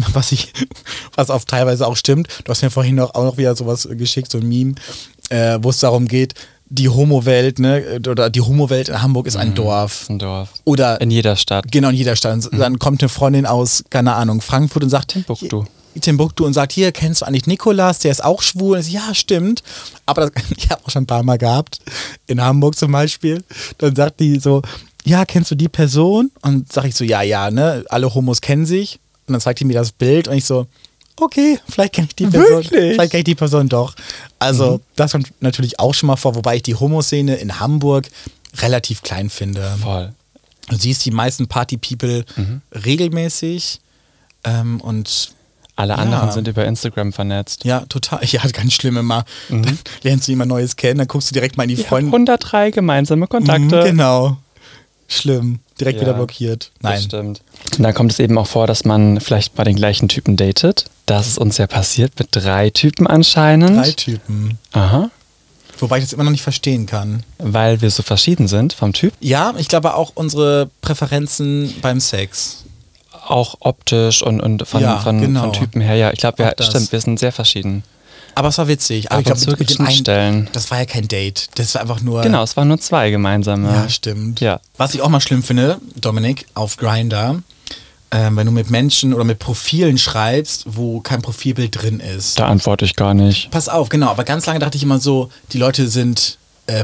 was auf teilweise auch stimmt. Du hast mir vorhin auch noch wieder sowas geschickt, so ein Meme, wo es darum geht, die Homo-Welt, ne, oder die Homo-Welt in Hamburg ist ein Dorf. Ein Dorf. Oder In jeder Stadt. genau, in jeder Stadt. Dann kommt eine Freundin aus, keine Ahnung, Frankfurt und sagt, Timbuktu und sagt, hier, kennst du eigentlich Nikolas, der ist auch schwul? Und ich so, ja, stimmt. Aber das, ich habe auch schon ein paar Mal gehabt, in Hamburg zum Beispiel. Dann sagt die so, ja, kennst du die Person? Und sag ich so, ja, ne, alle Homos kennen sich. Und dann zeigt die mir das Bild und ich so, okay, vielleicht kenne ich die Person. Wirklich? Vielleicht kenne ich die Person doch. Also, das kommt natürlich auch schon mal vor, wobei ich die Homoszene in Hamburg relativ klein finde. Voll. Du siehst die meisten Party-People regelmäßig und Alle Ja. anderen sind über Instagram vernetzt. ja, total. Ja, ganz schlimm immer. Dann lernst du jemand Neues kennen, dann guckst du direkt mal in die Wir haben Freunde. 103 gemeinsame Kontakte. Genau. Schlimm. Direkt Ja, wieder blockiert. Das Nein. stimmt. Und dann kommt es eben auch vor, dass man vielleicht bei den gleichen Typen datet. Das ist uns ja passiert mit 3 Typen anscheinend. 3 Typen. Aha. Wobei ich das immer noch nicht verstehen kann. Weil wir so verschieden sind vom Typ. Ja, ich glaube auch unsere Präferenzen beim Sex. auch optisch und von Typen her, ja. Ich glaube, stimmt, wir sind sehr verschieden. Aber es war witzig. Aber ich glaube, mit dem einen, das war ja kein Date. Das war einfach nur... Genau, es waren nur 2 gemeinsame. Ja, stimmt. Ja. Was ich auch mal schlimm finde, Dominik, auf Grindr, wenn du mit Menschen oder mit Profilen schreibst, wo kein Profilbild drin ist. Da antworte ich gar nicht. Pass auf, genau. Aber ganz lange dachte ich immer so, die Leute sind,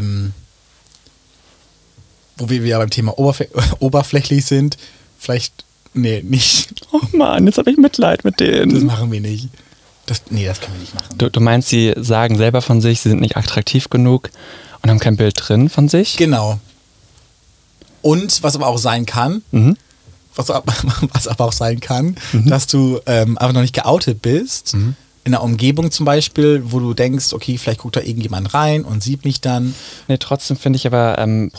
wo wir ja beim Thema oberflächlich sind, vielleicht, nee, nicht. Oh Mann, jetzt habe ich Mitleid mit denen. Das machen wir nicht. Das können wir nicht machen. Du meinst, sie sagen selber von sich, sie sind nicht attraktiv genug und haben kein Bild drin von sich? Genau. Und was aber auch sein kann, was aber auch sein kann, dass du einfach noch nicht geoutet bist, in einer Umgebung zum Beispiel, wo du denkst, okay, vielleicht guckt da irgendjemand rein und sieht mich dann. Nee, trotzdem finde ich aber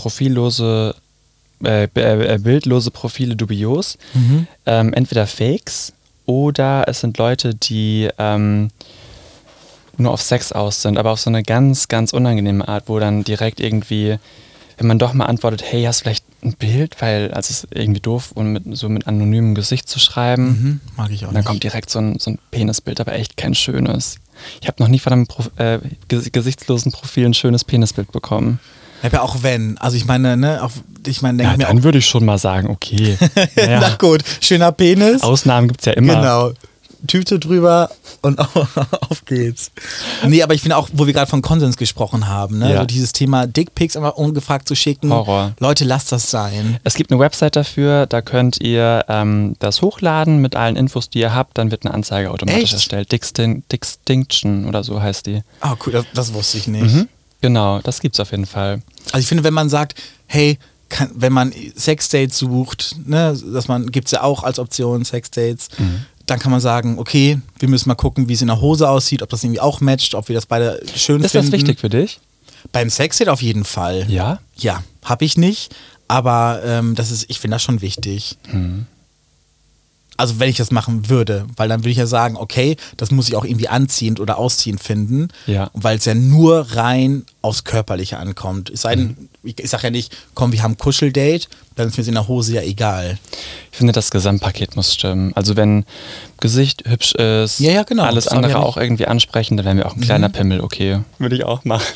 bildlose Profile dubios. Entweder Fakes oder es sind Leute, die nur auf Sex aus sind, aber auf so eine ganz, ganz unangenehme Art, wo dann direkt irgendwie, wenn man doch mal antwortet, hey, hast du vielleicht ein Bild? Weil, es ist irgendwie doof, und mit anonymem Gesicht zu schreiben. Mag ich auch und dann kommt direkt so ein Penisbild, aber echt kein schönes. Ich habe noch nie von einem gesichtslosen Profil ein schönes Penisbild bekommen. Ja, auch wenn. Also ich meine, ne, dann würde ich schon mal sagen, okay. Ja. Na gut, schöner Penis. Ausnahmen gibt es ja immer. Genau. Tüte drüber und auf geht's. Nee, aber ich finde auch, wo wir gerade von Konsens gesprochen haben, ne? Ja. So dieses Thema Dickpics einfach ungefragt zu schicken. Horror. Leute, lasst das sein. Es gibt eine Website dafür, da könnt ihr das hochladen mit allen Infos, die ihr habt, dann wird eine Anzeige automatisch erstellt. Distinction oder so heißt die. Ah, cool, das wusste ich nicht. Genau, das gibt's auf jeden Fall. Also ich finde, wenn man sagt, hey, wenn man Sexdates sucht, ne, gibt's ja auch als Option Sexdates, dann kann man sagen, okay, wir müssen mal gucken, wie es in der Hose aussieht, ob das irgendwie auch matcht, ob wir das beide schön finden. Ist das wichtig für dich? Beim Sexdate auf jeden Fall. Ja? Ja, habe ich nicht, aber ich finde das schon wichtig. Also wenn ich das machen würde, weil dann würde ich ja sagen, okay, das muss ich auch irgendwie anziehend oder ausziehend finden, weil es ja nur rein aufs Körperliche ankommt. Es sei denn, ich sage ja nicht, komm, wir haben ein Kuscheldate, dann ist mir in der Hose ja egal. Ich finde, das Gesamtpaket muss stimmen. Also wenn Gesicht hübsch ist, genau, alles andere auch irgendwie ansprechen, dann wären wir auch ein kleiner Pimmel, okay. Würde ich auch machen.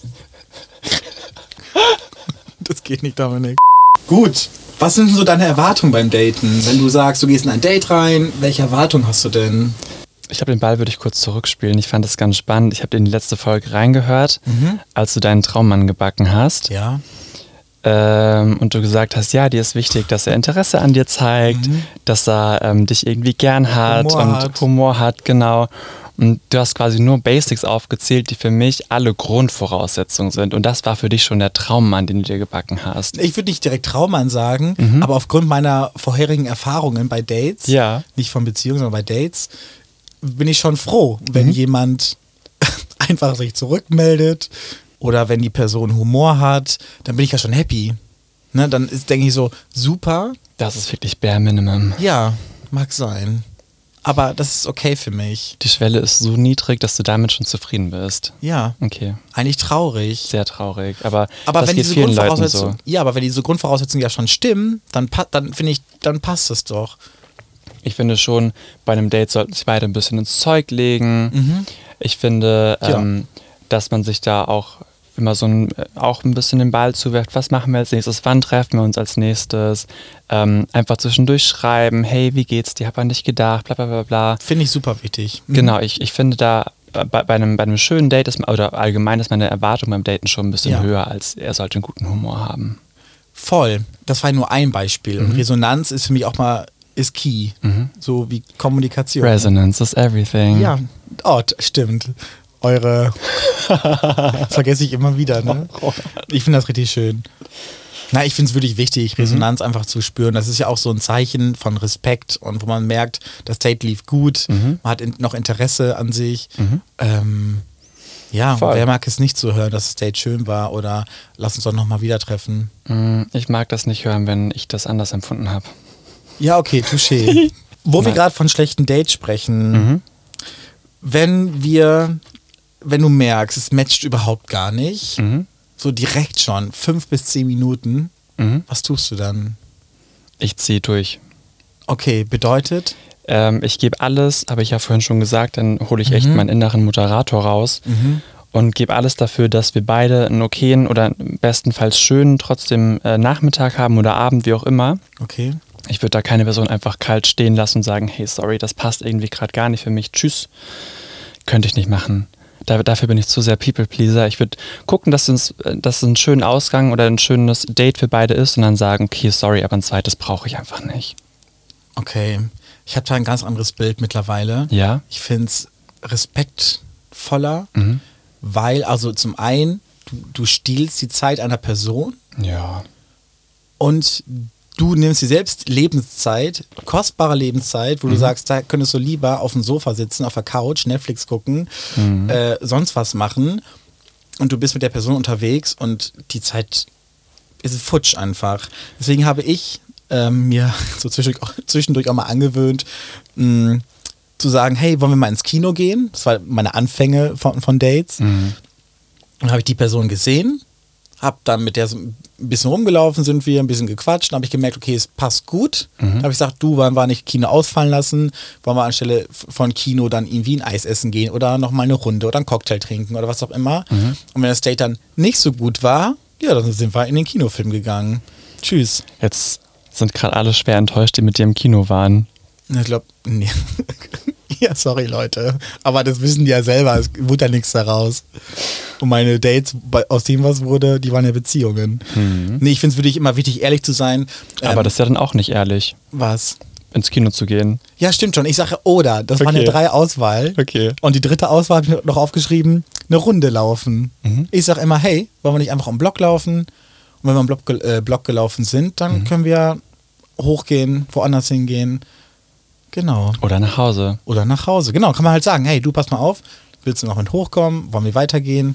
Das geht nicht, Dominik. Gut. Was sind so deine Erwartungen beim Daten? Wenn du sagst, du gehst in ein Date rein, welche Erwartungen hast du denn? Ich habe den Ball, würde ich kurz zurückspielen. Ich fand das ganz spannend. Ich habe in die letzte Folge reingehört, als du deinen Traummann gebacken hast. Ja. Und du gesagt hast, ja, dir ist wichtig, dass er Interesse an dir zeigt, dass er dich irgendwie gern hat Humor hat, genau. Und du hast quasi nur Basics aufgezählt, die für mich alle Grundvoraussetzungen sind. Und das war für dich schon der Traummann, den du dir gebacken hast. Ich würde nicht direkt Traummann sagen, aber aufgrund meiner vorherigen Erfahrungen bei Dates, nicht von Beziehungen, sondern bei Dates, bin ich schon froh, wenn jemand einfach sich zurückmeldet oder wenn die Person Humor hat, dann bin ich ja schon happy. Ne, dann denke ich so, super. Das ist wirklich bare minimum. Ja, mag sein. Aber das ist okay für mich. Die Schwelle ist so niedrig, dass du damit schon zufrieden bist. Ja. Okay. Eigentlich traurig. Sehr traurig. Aber das wenn geht diese vielen Leuten so. Ja, aber wenn diese Grundvoraussetzungen ja schon stimmen, dann finde ich, dann passt es doch. Ich finde schon, bei einem Date sollten sich beide ein bisschen ins Zeug legen. Ich finde, dass man sich da auch immer auch ein bisschen den Ball zuwerft. Was machen wir als nächstes? Wann treffen wir uns als nächstes? Einfach zwischendurch schreiben, hey, wie geht's dir? Hab an dich gedacht, bla bla bla bla. Finde ich super wichtig. Genau, ich finde da bei einem schönen Date oder allgemein ist meine Erwartung beim Daten schon ein bisschen höher, als er sollte einen guten Humor haben. Voll. Das war nur ein Beispiel. Und Resonanz ist für mich auch mal key. So wie Kommunikation. Resonance is everything. Ja, stimmt. Das vergesse ich immer wieder, ne? Ich finde das richtig schön. Na, ich finde es wirklich wichtig, Resonanz einfach zu spüren. Das ist ja auch so ein Zeichen von Respekt und wo man merkt, das Date lief gut, man hat noch Interesse an sich. Wer mag es nicht zu hören, dass das Date schön war oder lass uns doch nochmal wieder treffen. Ich mag das nicht hören, wenn ich das anders empfunden habe. Ja, okay, touché. Wo wir gerade von schlechten Dates sprechen, wenn du merkst, es matcht überhaupt gar nicht, so direkt schon, 5 bis 10 Minuten, was tust du dann? Ich ziehe durch. Okay, bedeutet? Ich gebe alles, habe ich ja vorhin schon gesagt, dann hole ich echt meinen inneren Moderator raus und gebe alles dafür, dass wir beide einen okayen oder bestenfalls schönen trotzdem Nachmittag haben oder Abend, wie auch immer. Okay. Ich würde da keine Person einfach kalt stehen lassen und sagen, hey, sorry, das passt irgendwie gerade gar nicht für mich, tschüss. Könnte ich nicht machen. Dafür bin ich zu sehr People-Pleaser. Ich würde gucken, dass es ein schöner Ausgang oder ein schönes Date für beide ist und dann sagen, okay, sorry, aber ein zweites brauche ich einfach nicht. Okay. Ich habe da ein ganz anderes Bild mittlerweile. Ja? Ich finde es respektvoller, weil, also zum einen, du stiehlst die Zeit einer Person Ja. und du nimmst dir selbst Lebenszeit, kostbare Lebenszeit, wo du sagst, da könntest du lieber auf dem Sofa sitzen, auf der Couch, Netflix gucken, sonst was machen und du bist mit der Person unterwegs und die Zeit ist futsch einfach. Deswegen habe ich mir so zwischendurch auch mal angewöhnt, zu sagen, hey, wollen wir mal ins Kino gehen? Das war meine Anfänge von Dates. Dann habe ich die Person gesehen, habe dann mit der so ein bisschen rumgelaufen, sind wir ein bisschen gequatscht, dann habe ich gemerkt, okay, es passt gut. Dann habe ich gesagt, du, wollen wir nicht Kino ausfallen lassen, wollen wir anstelle von Kino dann irgendwie ein Eis essen gehen oder nochmal eine Runde oder einen Cocktail trinken oder was auch immer. Und wenn das Date dann nicht so gut war, ja, dann sind wir in den Kinofilm gegangen. Tschüss. Jetzt sind gerade alle schwer enttäuscht, die mit dir im Kino waren. Ich glaube, nee. Ja, sorry Leute, aber das wissen die ja selber, es wurde ja nichts daraus. Und meine Dates, aus dem was wurde, die waren ja Beziehungen. Nee, ich finde es wirklich immer wichtig, ehrlich zu sein. Aber das ist ja dann auch nicht ehrlich, Was? ins Kino zu gehen. Ja, stimmt schon. Ich sage oder. Das waren ja 3 Auswahl. Okay. Und die 3. Auswahl habe ich noch aufgeschrieben, eine Runde laufen. Ich sage immer, hey, wollen wir nicht einfach am Block laufen? Und wenn wir am Block gelaufen sind, dann können wir hochgehen, woanders hingehen. Genau. Oder nach Hause. Oder nach Hause. Genau, kann man halt sagen, hey, du, pass mal auf, willst du noch mit hochkommen? Wollen wir weitergehen?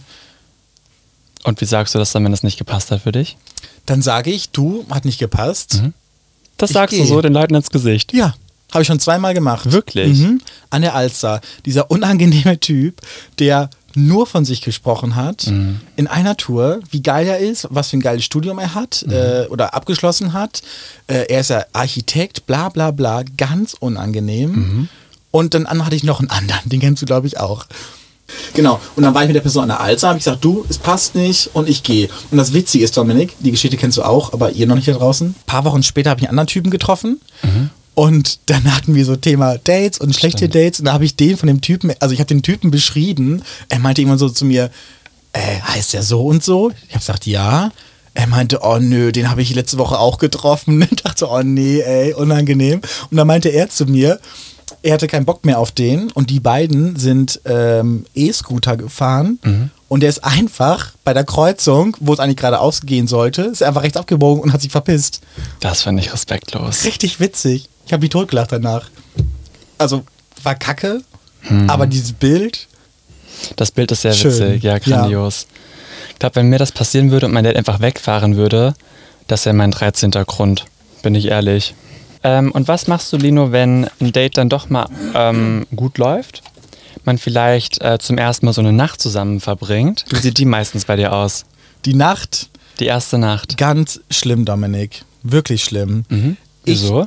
Und wie sagst du das dann, wenn das nicht gepasst hat für dich? Dann sage ich, du, hat nicht gepasst. Das Ich sagst du gehe. so den Leuten ins Gesicht. Ja, habe ich schon 2-mal gemacht. Wirklich? An der Alster. Dieser unangenehme Typ, der nur von sich gesprochen hat, in einer Tour, wie geil er ist, was für ein geiles Studium er hat oder abgeschlossen hat. Er ist ja Architekt, bla bla bla, ganz unangenehm. Und dann hatte ich noch einen anderen, den kennst du, glaube ich, auch. Genau, und dann war ich mit der Person an der Alster, habe ich gesagt, du, es passt nicht und ich gehe. Und das Witzige ist, Dominik, die Geschichte kennst du auch, aber ihr noch nicht da draußen. Ein paar Wochen später habe ich einen anderen Typen getroffen. Und dann hatten wir so Thema Dates und schlechte Dates. Und da habe ich den von dem Typen, also ich habe den Typen beschrieben. Er meinte irgendwann so zu mir, heißt der so und so? Ich habe gesagt, ja. Er meinte, oh nö, den habe ich letzte Woche auch getroffen. Ich dachte, oh nee, ey, unangenehm. Und dann meinte er zu mir, er hatte keinen Bock mehr auf den. Und die beiden sind E-Scooter gefahren. Und der ist einfach bei der Kreuzung, wo es eigentlich geradeaus gehen sollte, ist er einfach rechts abgebogen und hat sich verpisst. Das finde ich respektlos. Richtig witzig. Ich habe mich totgelacht danach. Also, war kacke, aber dieses Bild. Das Bild ist sehr Schön. witzig, ja, grandios. Ich glaube, wenn mir das passieren würde und mein Date einfach wegfahren würde, das wäre mein 13. Grund, bin ich ehrlich. Und was machst du, Lino, wenn ein Date dann doch mal gut läuft? Man vielleicht zum ersten Mal so eine Nacht zusammen verbringt. Wie sieht die meistens bei dir aus? Die Nacht, Die erste Nacht. ganz schlimm, Dominik. Wirklich schlimm. Wieso?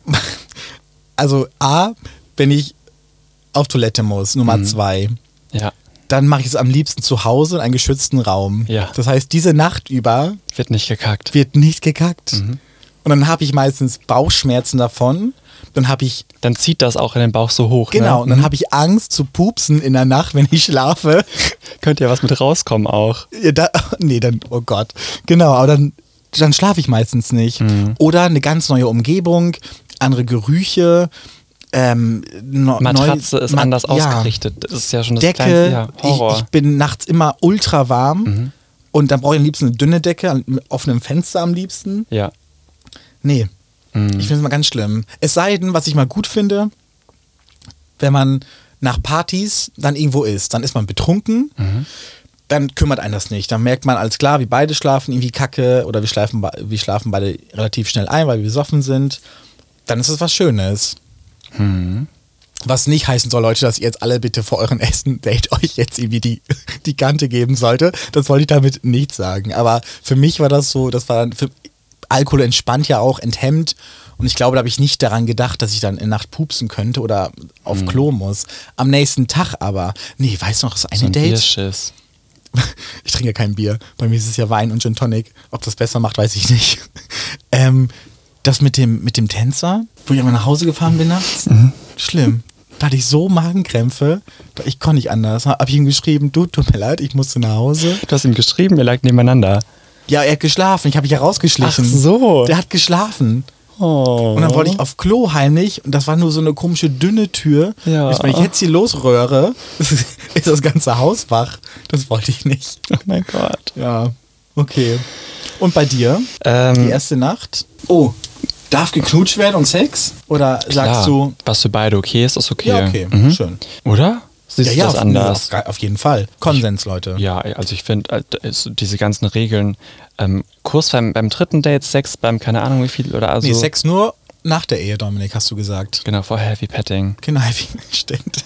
Also A, wenn ich auf Toilette muss, Nummer 2, Ja, dann mache ich es am liebsten zu Hause in einem geschützten Raum. Ja. Das heißt, diese Nacht über wird nicht gekackt. wird nicht gekackt. Und dann habe ich meistens Bauchschmerzen davon. Dann zieht das auch in den Bauch so hoch. Genau, Ne? und dann habe ich Angst zu pupsen in der Nacht, wenn ich schlafe. Könnte ja was mit rauskommen auch. Ja, oh Gott. Genau, aber dann schlafe ich meistens nicht. Oder eine ganz neue Umgebung, andere Gerüche. Matratze ist anders ausgerichtet. Das ist ja schon das Decke, kleinste. Ja, Horror. ich bin nachts immer ultra warm und dann brauche ich am liebsten eine dünne Decke, mit offenem Fenster am liebsten. Ja. Nee, ich finde es mal ganz schlimm. Es sei denn, was ich mal gut finde, wenn man nach Partys dann irgendwo ist, dann ist man betrunken, dann kümmert einen das nicht. Dann merkt man, alles klar, wir beide schlafen irgendwie kacke oder wir schlafen beide relativ schnell ein, weil wir besoffen sind. Dann ist es was Schönes. Was nicht heißen soll, Leute, dass ihr jetzt alle bitte vor euren ersten Date euch jetzt irgendwie die Kante geben sollte. Das wollte ich damit nicht sagen. Aber für mich war das so, das war dann Alkohol entspannt ja auch, enthemmt. Und ich glaube, da habe ich nicht daran gedacht, dass ich dann in der Nacht pupsen könnte oder auf Klo muss. Am nächsten Tag aber, nee, weißt du noch, das eine So ein Date? Bierschiss. Ich trinke ja kein Bier. Bei mir ist es ja Wein und Gin Tonic. Ob das besser macht, weiß ich nicht. Das mit dem Tänzer, wo ich einmal nach Hause gefahren bin nachts, schlimm. Da hatte ich so Magenkrämpfe, ich konnte nicht anders. Hab ich ihm geschrieben, du, tut mir leid, ich musste nach Hause. Du hast ihm geschrieben, ihr lag nebeneinander. Ja, er hat geschlafen, ich habe mich herausgeschlichen. Ach so. Der hat geschlafen. Oh. Und dann wollte ich auf Klo heimlich und das war nur so eine komische dünne Tür. Ja. Wenn ich jetzt hier losröhre, ist das ganze Haus wach. Das wollte ich nicht. Oh mein Gott. Ja, okay. Und bei dir? Die erste Nacht? Oh, darf geknutscht werden und Sex? Oder sagst du... Was für beide okay ist okay. Ja, okay, schön. Oder? Siehst du das anders? Auf jeden Fall. Konsens, Leute. Ja, also ich finde, diese ganzen Regeln, Kurs beim dritten Date, Sex beim keine Ahnung wie viel oder also... Nee, Sex nur nach der Ehe, Dominik, hast du gesagt. Genau, vorher Heavy Petting. Genau, stimmt.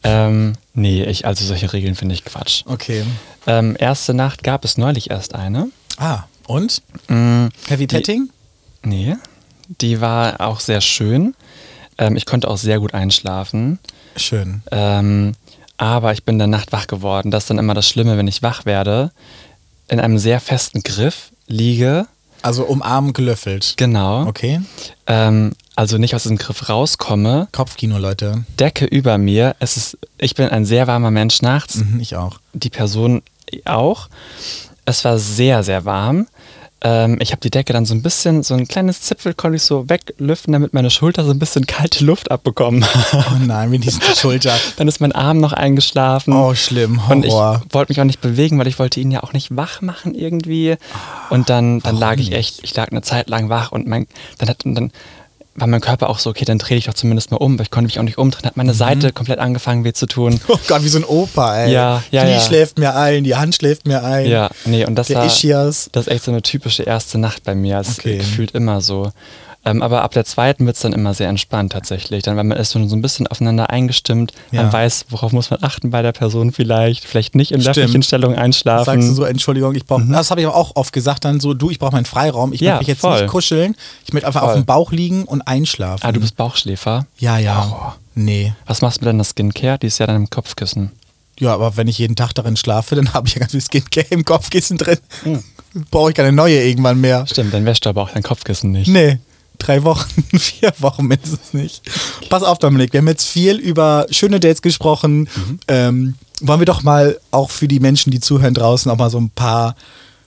Also solche Regeln finde ich Quatsch. Okay. Erste Nacht gab es neulich erst eine. Ah, und? Heavy Petting? Nee, die war auch sehr schön. Ich konnte auch sehr gut einschlafen. Schön. Aber ich bin in der Nacht wach geworden. Das ist dann immer das Schlimme, wenn ich wach werde, in einem sehr festen Griff liege. Also umarmen gelöffelt. Genau. Okay. Also nicht aus diesem Griff rauskomme. Kopfkino, Leute. Decke über mir. Ich bin ein sehr warmer Mensch nachts. Ich auch. Die Person auch. Es war sehr, sehr warm. Ich habe die Decke dann so ein kleines Zipfel konnte ich so weglüften, damit meine Schulter so ein bisschen kalte Luft abbekommen. Oh nein, wie die Schulter. Dann ist mein Arm noch eingeschlafen. Oh, schlimm, Horror. Und ich wollte mich auch nicht bewegen, weil ich wollte ihn ja auch nicht wach machen irgendwie. Und dann lag ich ich lag eine Zeit lang wach und dann war mein Körper auch so, okay, dann drehe ich doch zumindest mal um, weil ich konnte mich auch nicht umdrehen, hat meine Seite komplett angefangen weh zu tun. Oh Gott, wie so ein Opa, ey. Ja. Knie schläft mir ein, die Hand schläft mir ein. Ja, nee, und das ist echt so eine typische erste Nacht bei mir. Das ist gefühlt immer so. Aber ab der zweiten wird es dann immer sehr entspannt tatsächlich. Dann, weil man ist so ein bisschen aufeinander eingestimmt. Man weiß, worauf muss man achten bei der Person vielleicht nicht in löfflichen Stellung einschlafen. Sagst du so, Entschuldigung, ich brauche, das habe ich aber auch oft gesagt, dann so, ich brauche meinen Freiraum, ich möchte mich jetzt nicht kuscheln, ich möchte einfach auf dem Bauch liegen und einschlafen. Ah, du bist Bauchschläfer? Ja. Oh. Nee. Was machst du mit deiner Skincare? Die ist ja dann im Kopfkissen. Ja, aber wenn ich jeden Tag darin schlafe, dann habe ich ja ganz viel Skincare im Kopfkissen drin. Brauche ich keine neue irgendwann mehr. Stimmt, dann wäscht du aber auch dein Kopfkissen nicht. Nee. 3 Wochen, 4 Wochen mindestens nicht. Pass auf, Dominik, wir haben jetzt viel über schöne Dates gesprochen. Wollen wir doch mal auch für die Menschen, die zuhören draußen, auch mal so ein paar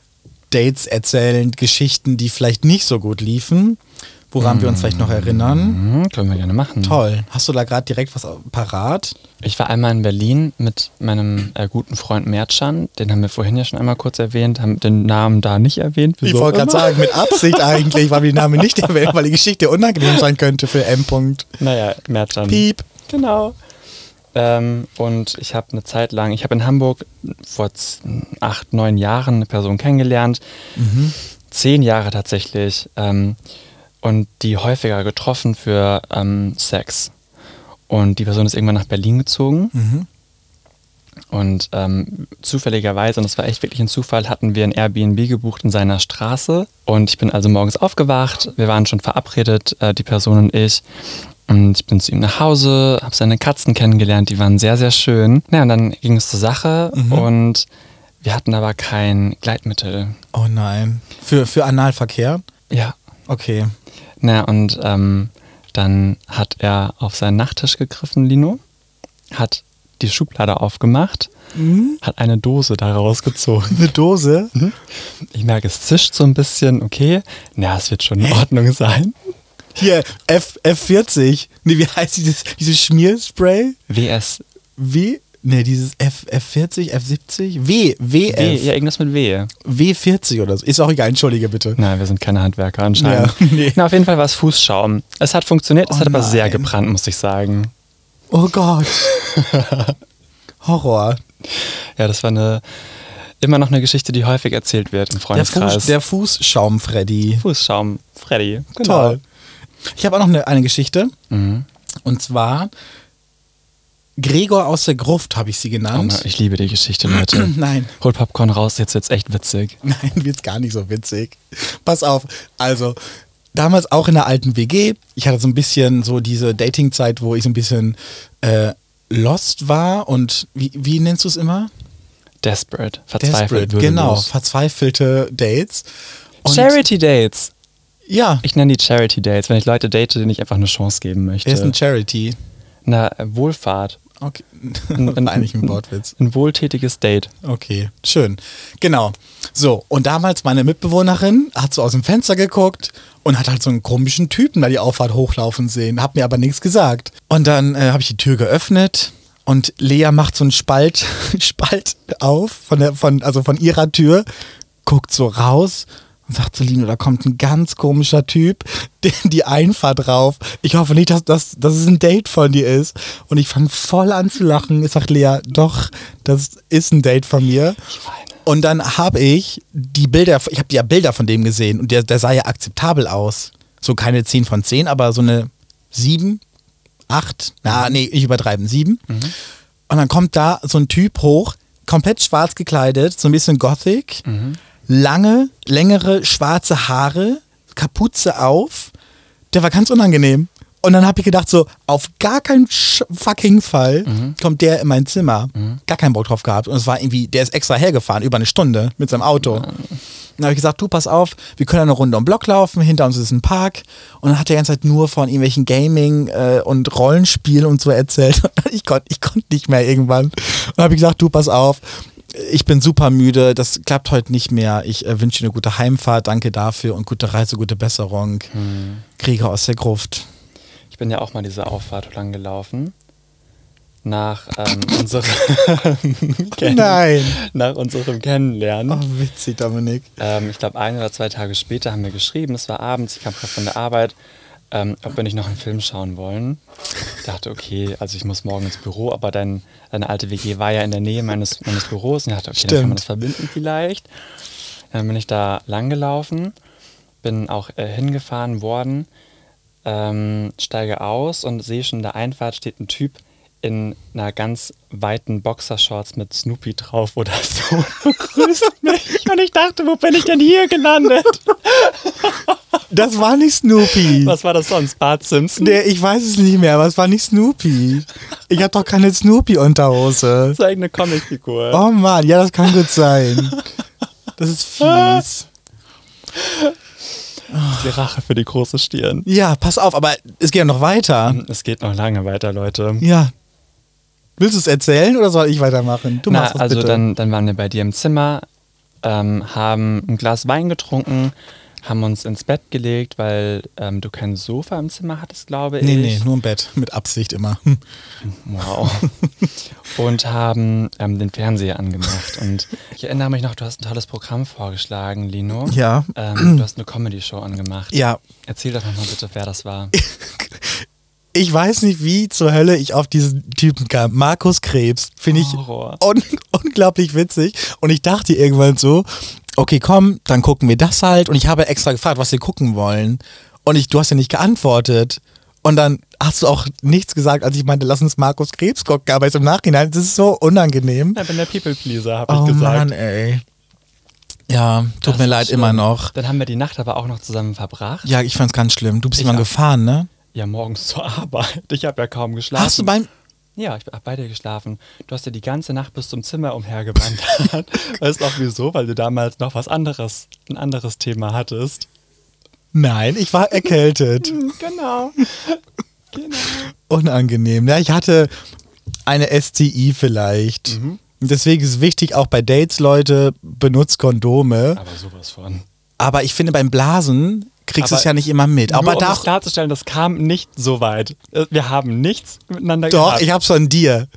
Dates erzählen, Geschichten, die vielleicht nicht so gut liefen, woran wir uns vielleicht noch erinnern. Können wir gerne machen. Toll. Hast du da gerade direkt was parat? Ich war einmal in Berlin mit meinem guten Freund Mertschan, den haben wir vorhin ja schon einmal kurz erwähnt, haben den Namen da nicht erwähnt. Ich wollte gerade sagen, mit Absicht eigentlich, weil wir den Namen nicht erwähnt, weil die Geschichte unangenehm sein könnte für M. Naja, Mertschan. Piep. Genau. Und ich habe eine Zeit lang, ich habe in Hamburg vor 8, 9 Jahren eine Person kennengelernt, 10 Jahre tatsächlich, und die häufiger getroffen für Sex. Und die Person ist irgendwann nach Berlin gezogen. Und zufälligerweise, und das war echt wirklich ein Zufall, hatten wir ein Airbnb gebucht in seiner Straße. Und ich bin also morgens aufgewacht, wir waren schon verabredet, die Person und ich. Und ich bin zu ihm nach Hause, habe seine Katzen kennengelernt, die waren sehr, sehr schön. Ja, und dann ging es zur Sache und wir hatten aber kein Gleitmittel. Oh nein. Für Analverkehr? Ja. Okay. Na, und dann hat er auf seinen Nachttisch gegriffen, Lino, hat die Schublade aufgemacht, hat eine Dose da rausgezogen. Eine Dose? Ich merke, es zischt so ein bisschen, okay, na, es wird schon in Ordnung sein. Hier, F40. Nee, wie heißt dieses Schmierspray? WS. Wie? Nee, dieses F40, F70? WF. Ja, irgendwas mit W. W40 oder so. Ist auch egal, entschuldige bitte. Nein, wir sind keine Handwerker anscheinend. Ja, nee. Na, auf jeden Fall war es Fußschaum. Es hat funktioniert, es hat aber sehr gebrannt, muss ich sagen. Oh Gott. Horror. Ja, das war immer noch eine Geschichte, die häufig erzählt wird im Freundeskreis. Der Fußschaum-Freddy. Fußschaum-Freddy, genau. Toll. Ich habe auch noch eine Geschichte. Und zwar Gregor aus der Gruft, habe ich sie genannt. Oh, ich liebe die Geschichte, Leute. Nein. Hol Popcorn raus, jetzt wird's echt witzig. Nein, wird's gar nicht so witzig. Pass auf. Also, damals auch in der alten WG. Ich hatte so ein bisschen so diese Dating-Zeit, wo ich so ein bisschen lost war und wie nennst du es immer? Desperate, verzweifelt. Genau, verzweifelte Dates. Und Charity Dates. Ja. Ich nenne die Charity Dates, wenn ich Leute date, denen ich einfach eine Chance geben möchte. Er ist ein Charity. Na, Wohlfahrt. Okay. Eigentlich ein Wortwitz. Ein wohltätiges Date. Okay, schön. Genau. So, und damals meine Mitbewohnerin hat so aus dem Fenster geguckt und hat halt so einen komischen Typen da die Auffahrt hochlaufen sehen, hat mir aber nichts gesagt. Und dann habe ich die Tür geöffnet und Lea macht so einen Spalt auf von ihrer Tür, guckt so raus und sagt zu Lino, da kommt ein ganz komischer Typ, die Einfahrt drauf. Ich hoffe nicht, dass es ein Date von dir ist. Und ich fange voll an zu lachen. Ich sage Lea, doch, das ist ein Date von mir. Ich weine. Und dann habe ich ja Bilder von dem gesehen und der sah ja akzeptabel aus. So keine 10 von 10, aber so eine 7, 8, nicht übertreiben, 7. Mhm. Und dann kommt da so ein Typ hoch, komplett schwarz gekleidet, so ein bisschen Gothic, längere schwarze Haare, Kapuze auf. Der war ganz unangenehm. Und dann habe ich gedacht so, auf gar keinen fucking Fall kommt der in mein Zimmer. Gar keinen Bock drauf gehabt. Und es war irgendwie, der ist extra hergefahren, über eine Stunde mit seinem Auto. Dann habe ich gesagt, du, pass auf, wir können eine Runde um den Block laufen, hinter uns ist ein Park. Und dann hat der die ganze Zeit nur von irgendwelchen Gaming und Rollenspielen und so erzählt. Ich konnte nicht mehr irgendwann. Und dann habe ich gesagt, du, pass auf, ich bin super müde, das klappt heute nicht mehr. Ich wünsche dir eine gute Heimfahrt, danke dafür und gute Reise, gute Besserung. Krieger aus der Gruft. Ich bin ja auch mal diese Auffahrt lang gelaufen. Nach unserem nach unserem Kennenlernen. Oh, witzig, Dominik. Ich glaube, 1 oder 2 Tage später haben wir geschrieben, es war abends, ich kam gerade von der Arbeit, ob wir nicht noch einen Film schauen wollen. Ich dachte, okay, also ich muss morgen ins Büro, aber deine alte WG war ja in der Nähe meines Büros und ich dachte, okay, dann kann man das verbinden vielleicht. Dann bin ich da lang gelaufen, bin auch hingefahren worden, steige aus und sehe schon in der Einfahrt steht ein Typ in einer ganz weiten Boxershorts mit Snoopy drauf oder so begrüßt mich. Und ich dachte, wo bin ich denn hier gelandet? Das war nicht Snoopy. Was war das sonst? Bart Simpson? Nee, ich weiß es nicht mehr, aber es war nicht Snoopy. Ich habe doch keine Snoopy-Unterhose. Das ist eine Comicfigur. Oh Mann, ja, das kann gut sein. Das ist fies. Die Rache für die große Stirn. Ja, pass auf, aber es geht ja noch weiter. Es geht noch lange weiter, Leute. Ja. Willst du es erzählen oder soll ich weitermachen? Du machst es also bitte. Dann waren wir bei dir im Zimmer, haben ein Glas Wein getrunken, haben uns ins Bett gelegt, weil du kein Sofa im Zimmer hattest, glaube ich. Nee, nur im Bett. Mit Absicht immer. Wow. Und haben den Fernseher angemacht. Und ich erinnere mich noch, du hast ein tolles Programm vorgeschlagen, Lino. Ja. Du hast eine Comedy-Show angemacht. Ja. Erzähl doch nochmal bitte, wer das war. Ich weiß nicht, wie zur Hölle ich auf diesen Typen kam. Markus Krebs. Finde ich unglaublich witzig. Und ich dachte irgendwann so, okay, komm, dann gucken wir das halt. Und ich habe extra gefragt, was wir gucken wollen. Und du hast ja nicht geantwortet. Und dann hast du auch nichts gesagt, als ich meinte, lass uns Markus Krebs gucken. Aber jetzt im Nachhinein, das ist so unangenehm. Ich bin der People-Pleaser, habe ich gesagt. Oh Mann, ey. Ja, tut mir leid, immer noch. Dann haben wir die Nacht aber auch noch zusammen verbracht. Ja, ich fand's ganz schlimm. Du bist immer gefahren, ne? Ja, morgens zur Arbeit. Ich habe ja kaum geschlafen. Hast du Ja, ich habe bei dir geschlafen. Du hast ja die ganze Nacht bis zum Zimmer umhergewandert. Weißt du auch wieso? Weil du damals noch ein anderes Thema hattest. Nein, ich war erkältet. Genau. Unangenehm. Ja, ich hatte eine STI vielleicht. Deswegen ist es wichtig, auch bei Dates, Leute, benutzt Kondome. Aber sowas von. Aber ich finde, beim Blasen kriegst du es ja nicht immer mit. Nur aber um das klarzustellen, das kam nicht so weit. Wir haben nichts miteinander gehabt. Doch, ich hab's von dir.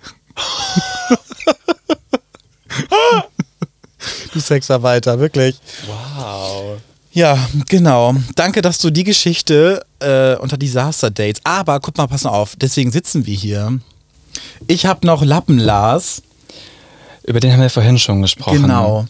Du Sexarbeiter, wirklich. Wow. Ja, genau. Danke, dass du die Geschichte unter Disaster Dates. Aber guck mal, pass mal auf. Deswegen sitzen wir hier. Ich habe noch Lappen Lars. Über den haben wir vorhin schon gesprochen. Genau.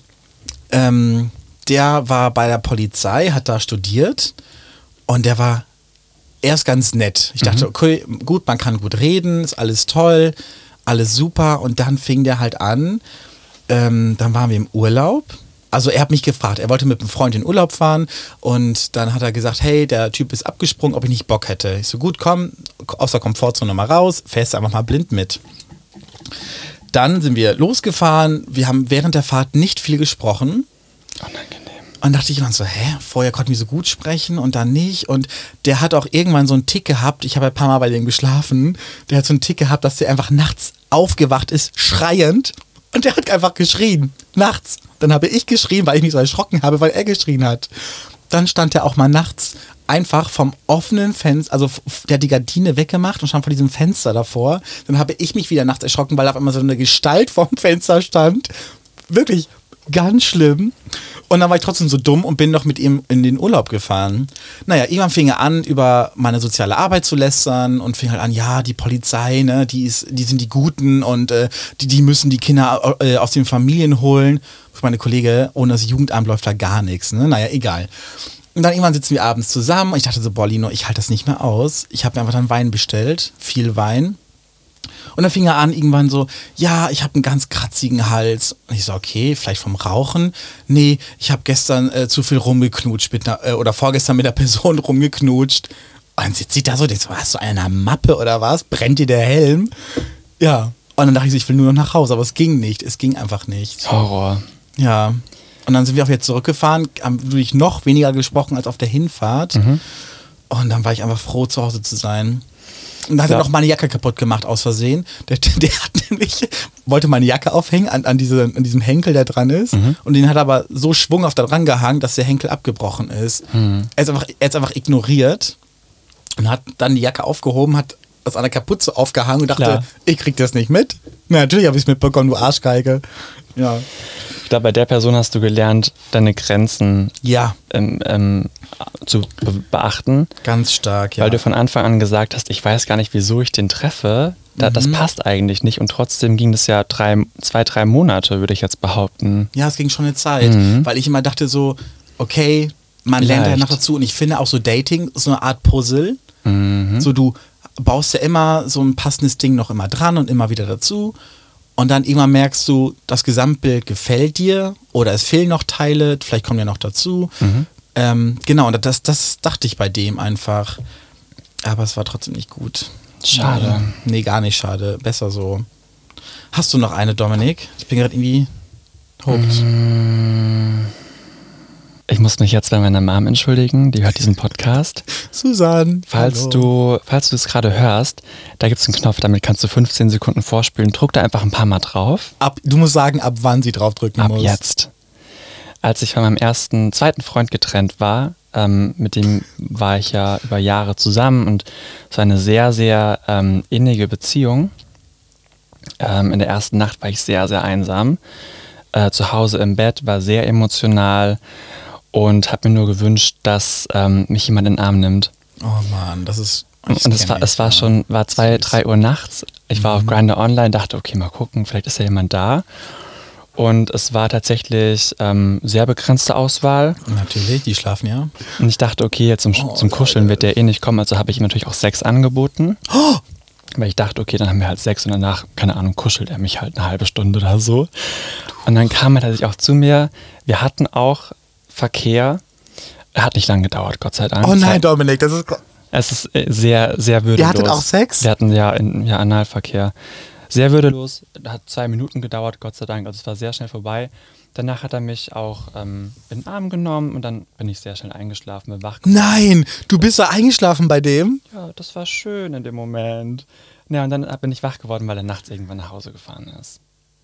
Der war bei der Polizei, hat da studiert und der war erst ganz nett. Ich dachte, okay, gut, man kann gut reden, ist alles toll, alles super. Und dann fing der halt an, dann waren wir im Urlaub Also er hat mich gefragt, er wollte mit einem Freund in Urlaub fahren und dann hat er gesagt, hey, der Typ ist abgesprungen, ob ich nicht Bock hätte. Ich so, gut, komm, aus der Komfortzone mal raus, fährst einfach mal blind mit. Dann sind wir losgefahren, wir haben während der Fahrt nicht viel gesprochen. Unangenehm. Und dachte ich immer so, vorher konnten wir so gut sprechen und dann nicht. Und der hat auch irgendwann so einen Tick gehabt, ich habe ein paar Mal bei dem geschlafen, der hat so einen Tick gehabt, dass der einfach nachts aufgewacht ist, schreiend. Und der hat einfach geschrien, nachts. Dann habe ich geschrien, weil ich mich so erschrocken habe, weil er geschrien hat. Dann stand er auch mal nachts einfach vom offenen Fenster, also der hat die Gardine weggemacht und stand vor diesem Fenster davor. Dann habe ich mich wieder nachts erschrocken, weil auf einmal so eine Gestalt vorm Fenster stand. Wirklich ganz schlimm. Und dann war ich trotzdem so dumm und bin noch mit ihm in den Urlaub gefahren. Naja, irgendwann fing er an, über meine soziale Arbeit zu lästern und fing halt an, ja, die Polizei, ne, die sind die Guten und die müssen die Kinder aus den Familien holen. Meine Kollege, ohne das Jugendamt läuft da gar nichts, ne? Naja, egal. Und dann irgendwann sitzen wir abends zusammen und ich dachte so, boah, Lino, ich halte das nicht mehr aus. Ich habe mir einfach dann Wein bestellt, viel Wein. Und dann fing er an, irgendwann so, ja, ich habe einen ganz kratzigen Hals. Und ich so, okay, vielleicht vom Rauchen? Nee, ich habe gestern zu viel rumgeknutscht oder vorgestern mit der Person rumgeknutscht. Und dann sitzt sie da so, denkst du, hast du eine Mappe oder was? Brennt dir der Helm? Ja. Und dann dachte ich so, ich will nur noch nach Hause, aber es ging nicht. Es ging einfach nicht. Horror. Ja. Und dann sind wir auch wieder zurückgefahren, haben wirklich noch weniger gesprochen als auf der Hinfahrt. Und dann war ich einfach froh, zu Hause zu sein. Und dann hat er noch meine Jacke kaputt gemacht, aus Versehen. Der hat nämlich, wollte meine Jacke aufhängen an diesem Henkel, der dran ist. Und den hat aber so schwunghaft da dran gehangen, dass der Henkel abgebrochen ist. Er ist einfach ignoriert und hat dann die Jacke aufgehoben, hat das an der Kapuze aufgehangen und dachte, ich krieg das nicht mit. Na, natürlich habe ich es mitbekommen, du Arschgeige. Ja. Ich glaube, bei der Person hast du gelernt, deine Grenzen zu beachten. Ganz stark, ja. Weil du von Anfang an gesagt hast, ich weiß gar nicht, wieso ich den treffe. Das passt eigentlich nicht. Und trotzdem ging das ja 2-3 Monate, würde ich jetzt behaupten. Ja, es ging schon eine Zeit. Weil ich immer dachte so, okay, man lernt ja noch dazu. Und ich finde auch so Dating ist so eine Art Puzzle. So du baust ja immer so ein passendes Ding noch immer dran und immer wieder dazu. Und dann irgendwann merkst du, das Gesamtbild gefällt dir oder es fehlen noch Teile, vielleicht kommen ja noch dazu. Genau, und das dachte ich bei dem einfach. Aber es war trotzdem nicht gut. Schade. Nee, gar nicht schade. Besser so. Hast du noch eine, Dominik? Ich bin gerade irgendwie hooked. Ich muss mich jetzt bei meiner Mom entschuldigen, die hört diesen Podcast. Susan, falls du es gerade hörst, da gibt es einen Knopf, damit kannst du 15 Sekunden vorspielen. Druck da einfach ein paar Mal drauf. Du musst sagen, ab wann sie drauf drücken muss. Ab jetzt. Als ich von meinem zweiten Freund getrennt war, mit dem war ich ja über Jahre zusammen und es war eine sehr, sehr innige Beziehung. In der ersten Nacht war ich sehr, sehr einsam. Zu Hause im Bett, war sehr emotional und habe mir nur gewünscht, dass mich jemand in den Arm nimmt. Oh Mann, das ist... Und es war 2-3 Uhr nachts. Ich war auf Grindr Online, dachte, okay, mal gucken, vielleicht ist ja jemand da. Und es war tatsächlich sehr begrenzte Auswahl. Natürlich, die schlafen ja. Und ich dachte, okay, jetzt zum Kuscheln wird der eh nicht kommen, also habe ich ihm natürlich auch Sex angeboten. Oh! Weil ich dachte, okay, dann haben wir halt Sex und danach, keine Ahnung, kuschelt er mich halt eine halbe Stunde oder so. Und dann kam er tatsächlich auch zu mir. Wir hatten auch Verkehr. Er hat nicht lange gedauert, Gott sei Dank. Oh nein, Dominik, das ist... Es ist sehr, sehr würdelos. Ihr hattet auch Sex? Wir hatten ja Analverkehr. Sehr würdelos. Hat 2 Minuten gedauert, Gott sei Dank. Also es war sehr schnell vorbei. Danach hat er mich auch in den Arm genommen und dann bin ich sehr schnell eingeschlafen, bin wach geworden. Nein, du bist da eingeschlafen bei dem? Ja, das war schön in dem Moment. Ja, und dann bin ich wach geworden, weil er nachts irgendwann nach Hause gefahren ist.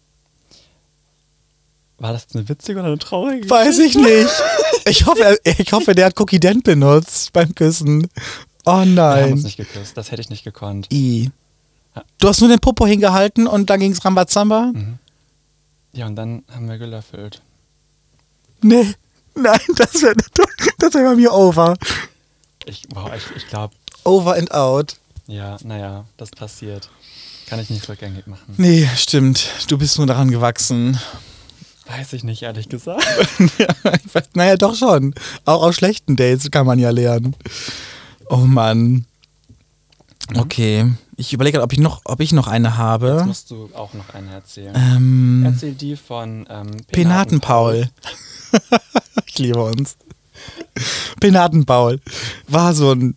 War das jetzt eine witzige oder eine traurige? Weiß ich nicht. Ich hoffe, der hat Cookie Dent benutzt beim Küssen. Oh nein. Wir haben uns nicht geküsst, das hätte ich nicht gekonnt. Du hast nur den Popo hingehalten und dann ging's Rambazamba? Ja, und dann haben wir gelöffelt. Nee, nein, das wär bei mir over. Ich glaube... Over and out. Ja, naja, das passiert. Kann ich nicht rückgängig machen. Nee, stimmt. Du bist nur daran gewachsen. Weiß ich nicht, ehrlich gesagt. Naja, doch schon. Auch aus schlechten Dates kann man ja lernen. Oh Mann. Okay, ich überlege, ob ich noch eine habe. Jetzt musst du auch noch eine erzählen. Erzähl die von Penaten-Paul. Ich liebe uns. Penaten-Paul war so ein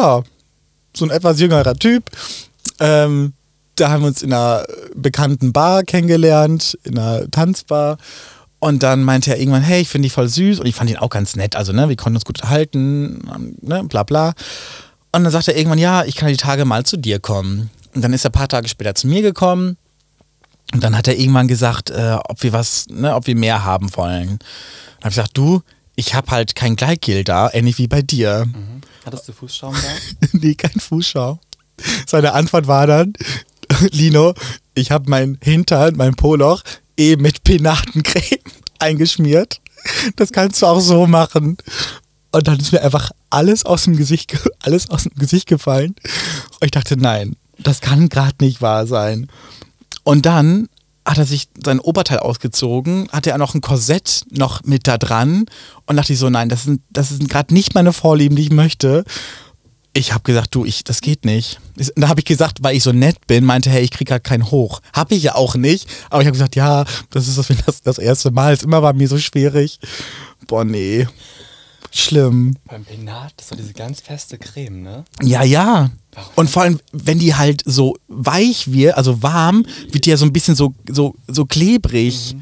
etwas jüngerer Typ. Da haben wir uns in einer bekannten Bar kennengelernt, in einer Tanzbar. Und dann meinte er irgendwann, hey, ich finde dich voll süß. Und ich fand ihn auch ganz nett. Also, ne, wir konnten uns gut unterhalten, ne, bla bla. Und dann sagte er irgendwann, ja, ich kann die Tage mal zu dir kommen. Und dann ist er ein paar Tage später zu mir gekommen. Und dann hat er irgendwann gesagt, ob wir mehr haben wollen. Dann habe ich gesagt, du, ich habe halt kein Gleitgel da, ähnlich wie bei dir. Mhm. Hattest du Fußschaum da? Nee, kein Fußschaum. Seine Antwort war dann, Lino, ich habe mein Hintern, mein Po-Loch mit Penatencreme eingeschmiert. Das kannst du auch so machen. Und dann ist mir einfach alles aus dem Gesicht gefallen. Und ich dachte, nein, das kann gerade nicht wahr sein. Und dann hat er sich sein Oberteil ausgezogen, hatte er noch ein Korsett noch mit da dran und dachte ich so, nein, das sind gerade nicht meine Vorlieben, die ich möchte. Ich habe gesagt, du, das geht nicht. Da habe ich gesagt, weil ich so nett bin, meinte, hey, ich kriege halt keinen Hoch. Habe ich ja auch nicht, aber ich habe gesagt, ja, das ist das erste Mal, ist immer bei mir so schwierig. Boah, nee. Schlimm. Beim Penat, das war diese ganz feste Creme, ne? Ja, ja. Und vor allem, wenn die halt so weich wird, also warm, wird die ja so ein bisschen so klebrig.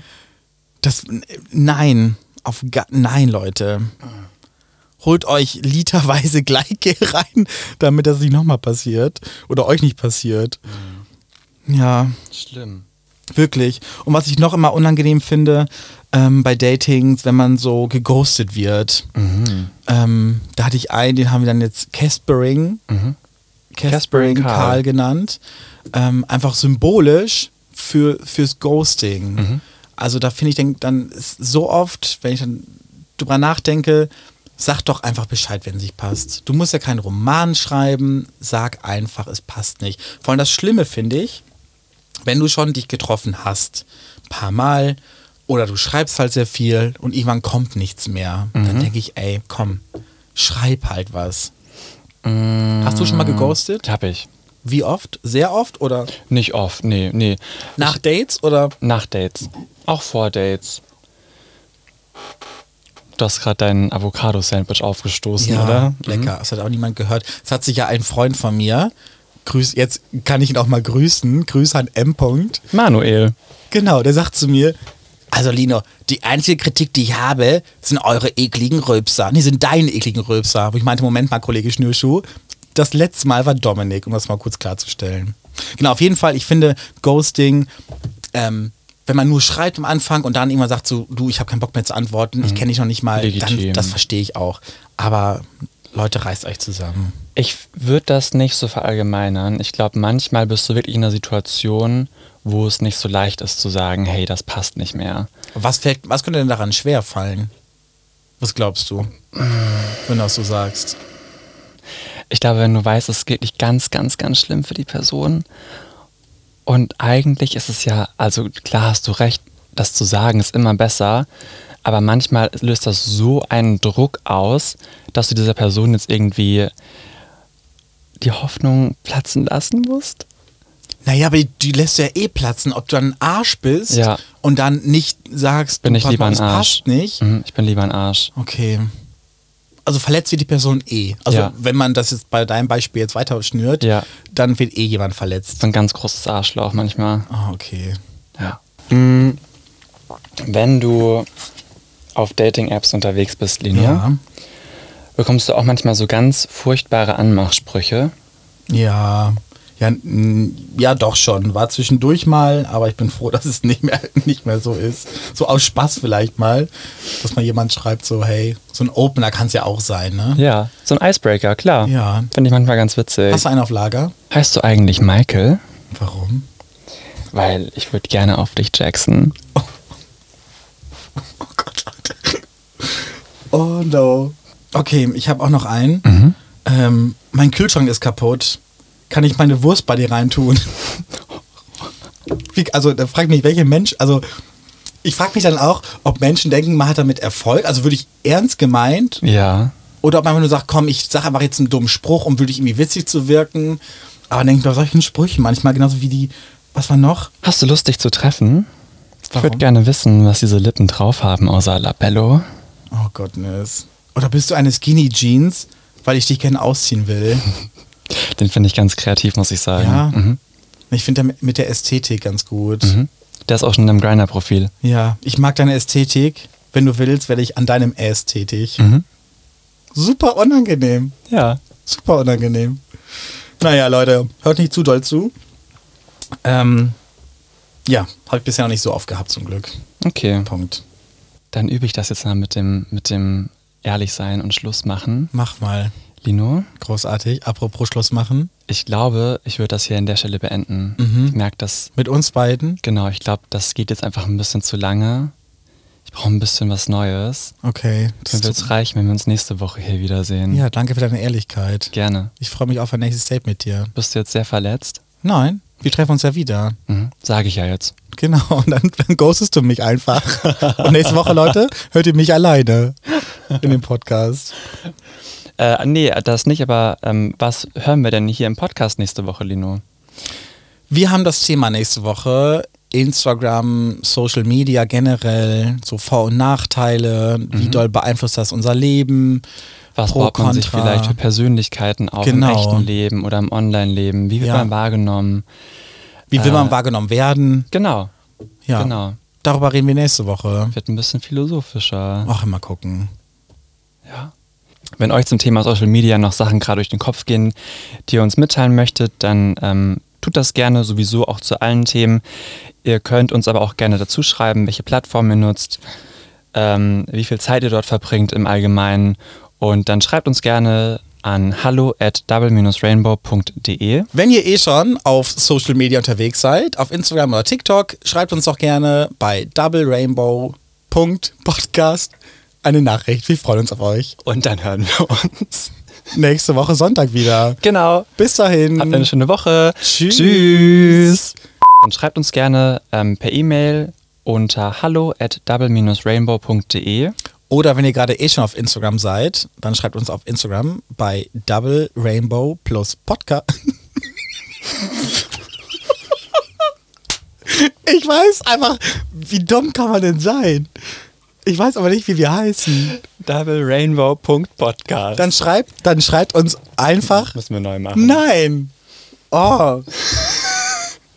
Nein, nein, Leute. Holt euch literweise Gleitgel rein, damit das nicht nochmal passiert. Oder euch nicht passiert. Ja. Schlimm. Wirklich. Und was ich noch immer unangenehm finde, bei Datings, wenn man so geghostet wird. Da hatte ich einen, den haben wir dann jetzt Caspering Karl genannt. Einfach symbolisch fürs Ghosting. Also da finde ich, dann ist so oft, wenn ich dann drüber nachdenke, sag doch einfach Bescheid, wenn es nicht passt. Du musst ja keinen Roman schreiben, sag einfach, es passt nicht. Vor allem das Schlimme finde ich, wenn du schon dich getroffen hast, ein paar Mal, oder du schreibst halt sehr viel und irgendwann kommt nichts mehr. Dann denke ich, ey, komm, schreib halt was. Hast du schon mal geghostet? Hab ich. Wie oft? Sehr oft oder? Nicht oft, nee. Nach Dates oder? Nach Dates. Auch vor Dates. Du hast gerade dein Avocado-Sandwich aufgestoßen, Ja, oder? Lecker. Das hat auch niemand gehört. Es hat sich ja ein Freund von mir, jetzt kann ich ihn auch mal grüßen, Grüße an M. Manuel. Genau, der sagt zu mir, also Lino, die einzige Kritik, die ich habe, sind eure ekligen Rülpser. Nee, sind deine ekligen Rülpser. Wo ich meinte, Moment mal, Kollege Schnürschuh, das letzte Mal war Dominik, um das mal kurz klarzustellen. Genau, auf jeden Fall, ich finde Ghosting, wenn man nur schreibt am Anfang und dann irgendwann sagt so, du, ich habe keinen Bock mehr zu antworten, ich kenne dich noch nicht mal, dann, das verstehe ich auch. Aber Leute, reißt euch zusammen. Ich würde das nicht so verallgemeinern. Ich glaube, manchmal bist du wirklich in einer Situation, wo es nicht so leicht ist zu sagen, hey, das passt nicht mehr. Was könnte denn daran schwer fallen? Was glaubst du, wenn du das so sagst? Ich glaube, wenn du weißt, es ist wirklich ganz, ganz, ganz schlimm für die Person. Und eigentlich ist es ja, also klar hast du recht, das zu sagen ist immer besser. Aber manchmal löst das so einen Druck aus, dass du dieser Person jetzt irgendwie die Hoffnung platzen lassen musst. Naja, aber die lässt ja eh platzen, ob du dann ein Arsch bist und dann nicht sagst, bin ich lieber ein passt Arsch. nicht. Ich bin lieber ein Arsch. Okay. Also verletzt wird die Person eh. Also wenn man das jetzt bei deinem Beispiel jetzt weiter schnürt, dann wird eh jemand verletzt. So ein ganz großes Arschloch manchmal. Oh, okay. Ja. Wenn du auf Dating-Apps unterwegs bist, Lino, bekommst du auch manchmal so ganz furchtbare Anmachsprüche? Ja, doch schon. War zwischendurch mal, aber ich bin froh, dass es nicht mehr so ist. So aus Spaß vielleicht mal, dass mal jemand schreibt so, hey, so ein Opener kann es ja auch sein, ne? Ja, so ein Icebreaker, klar. Ja. Finde ich manchmal ganz witzig. Hast du einen auf Lager? Heißt du eigentlich Michael? Warum? Weil ich würde gerne auf dich Jackson. Oh Gott, Leute. Oh no. Okay, ich habe auch noch einen. Mein Kühlschrank ist kaputt. Kann ich meine Wurst bei dir reintun? Also da fragt mich, welche Mensch, also ich frage mich dann auch, ob Menschen denken, man hat damit Erfolg, also würde ich ernst gemeint? Ja. Oder ob man nur sagt, komm, ich sage einfach jetzt einen dummen Spruch, um wirklich irgendwie witzig zu wirken. Aber denkt bei solchen Sprüchen manchmal genauso wie die, was war noch? Hast du Lust, dich zu treffen? Ich Warum? würde gerne wissen, was diese Lippen drauf haben, außer Labello. Oh Gottness. Oder bist du eine Skinny Jeans, weil ich dich gerne ausziehen will? Den finde ich ganz kreativ, muss ich sagen. Ja. Mhm. Ich finde der mit der Ästhetik ganz gut. Mhm. Der ist auch schon im Grindr-Profil. Ja, ich mag deine Ästhetik. Wenn du willst, werde ich an deinem tätig. Mhm. Super unangenehm. Ja. Super unangenehm. Naja, Leute, hört nicht zu doll zu. Ja, habe ich bisher noch nicht so oft gehabt, zum Glück. Okay. Punkt. Dann übe ich das jetzt mal mit dem Ehrlichsein und Schluss machen. Mach mal. Lino, Großartig. Apropos Schluss machen. ich glaube, ich würde das hier an der Stelle beenden. Mhm. Ich merke das, Mit uns beiden. genau, ich glaube, das geht jetzt einfach ein bisschen zu lange. Ich brauche ein bisschen was Neues. Okay. Mir wird es reichen, wenn wir uns nächste Woche hier wiedersehen. Ja, danke für deine Ehrlichkeit. Gerne. Ich freue mich auf ein nächstes Date mit dir. Bist du jetzt sehr verletzt? Nein, wir treffen uns ja wieder. Mhm. Sage ich ja jetzt. Genau, und dann ghostest du mich einfach. Und nächste Woche, Leute, hört ihr mich alleine in dem Podcast. Nee, das nicht, aber was hören wir denn hier im Podcast nächste Woche, Lino? Wir haben das Thema nächste Woche. Instagram, Social Media generell, so Vor- und Nachteile, wie doll beeinflusst das unser Leben, Was Pro, baut man sich Contra. vielleicht für Persönlichkeiten auf Genau. im echten Leben oder im Online-Leben? Wie wird Ja. man wahrgenommen? Wie will man wahrgenommen werden. Genau, Ja, genau. darüber reden wir nächste Woche. Wird ein bisschen philosophischer. Ach, mal gucken. Ja. Wenn euch zum Thema Social Media noch Sachen gerade durch den Kopf gehen, die ihr uns mitteilen möchtet, dann tut das gerne, sowieso auch zu allen Themen. Ihr könnt uns aber auch gerne dazu schreiben, welche Plattform ihr nutzt, wie viel Zeit ihr dort verbringt im Allgemeinen. Und dann schreibt uns gerne an hallo@double-rainbow.de. Wenn ihr schon auf Social Media unterwegs seid, auf Instagram oder TikTok, schreibt uns doch gerne bei doublerainbow.podcast eine Nachricht. Wir freuen uns auf euch. Und dann hören wir uns. Nächste Woche Sonntag wieder. Genau. Bis dahin. Habt eine schöne Woche. Tschüss. Tschüss. Dann schreibt uns gerne per E-Mail unter hallo@double-rainbow.de. Oder wenn ihr gerade schon auf Instagram seid, dann schreibt uns auf Instagram bei Double Rainbow plus Podcast. Ich weiß einfach, wie dumm kann man denn sein? Ich weiß aber nicht, wie wir heißen. doublerainbow.podcast. Dann schreibt uns einfach. Müssen wir neu machen. Nein. Oh.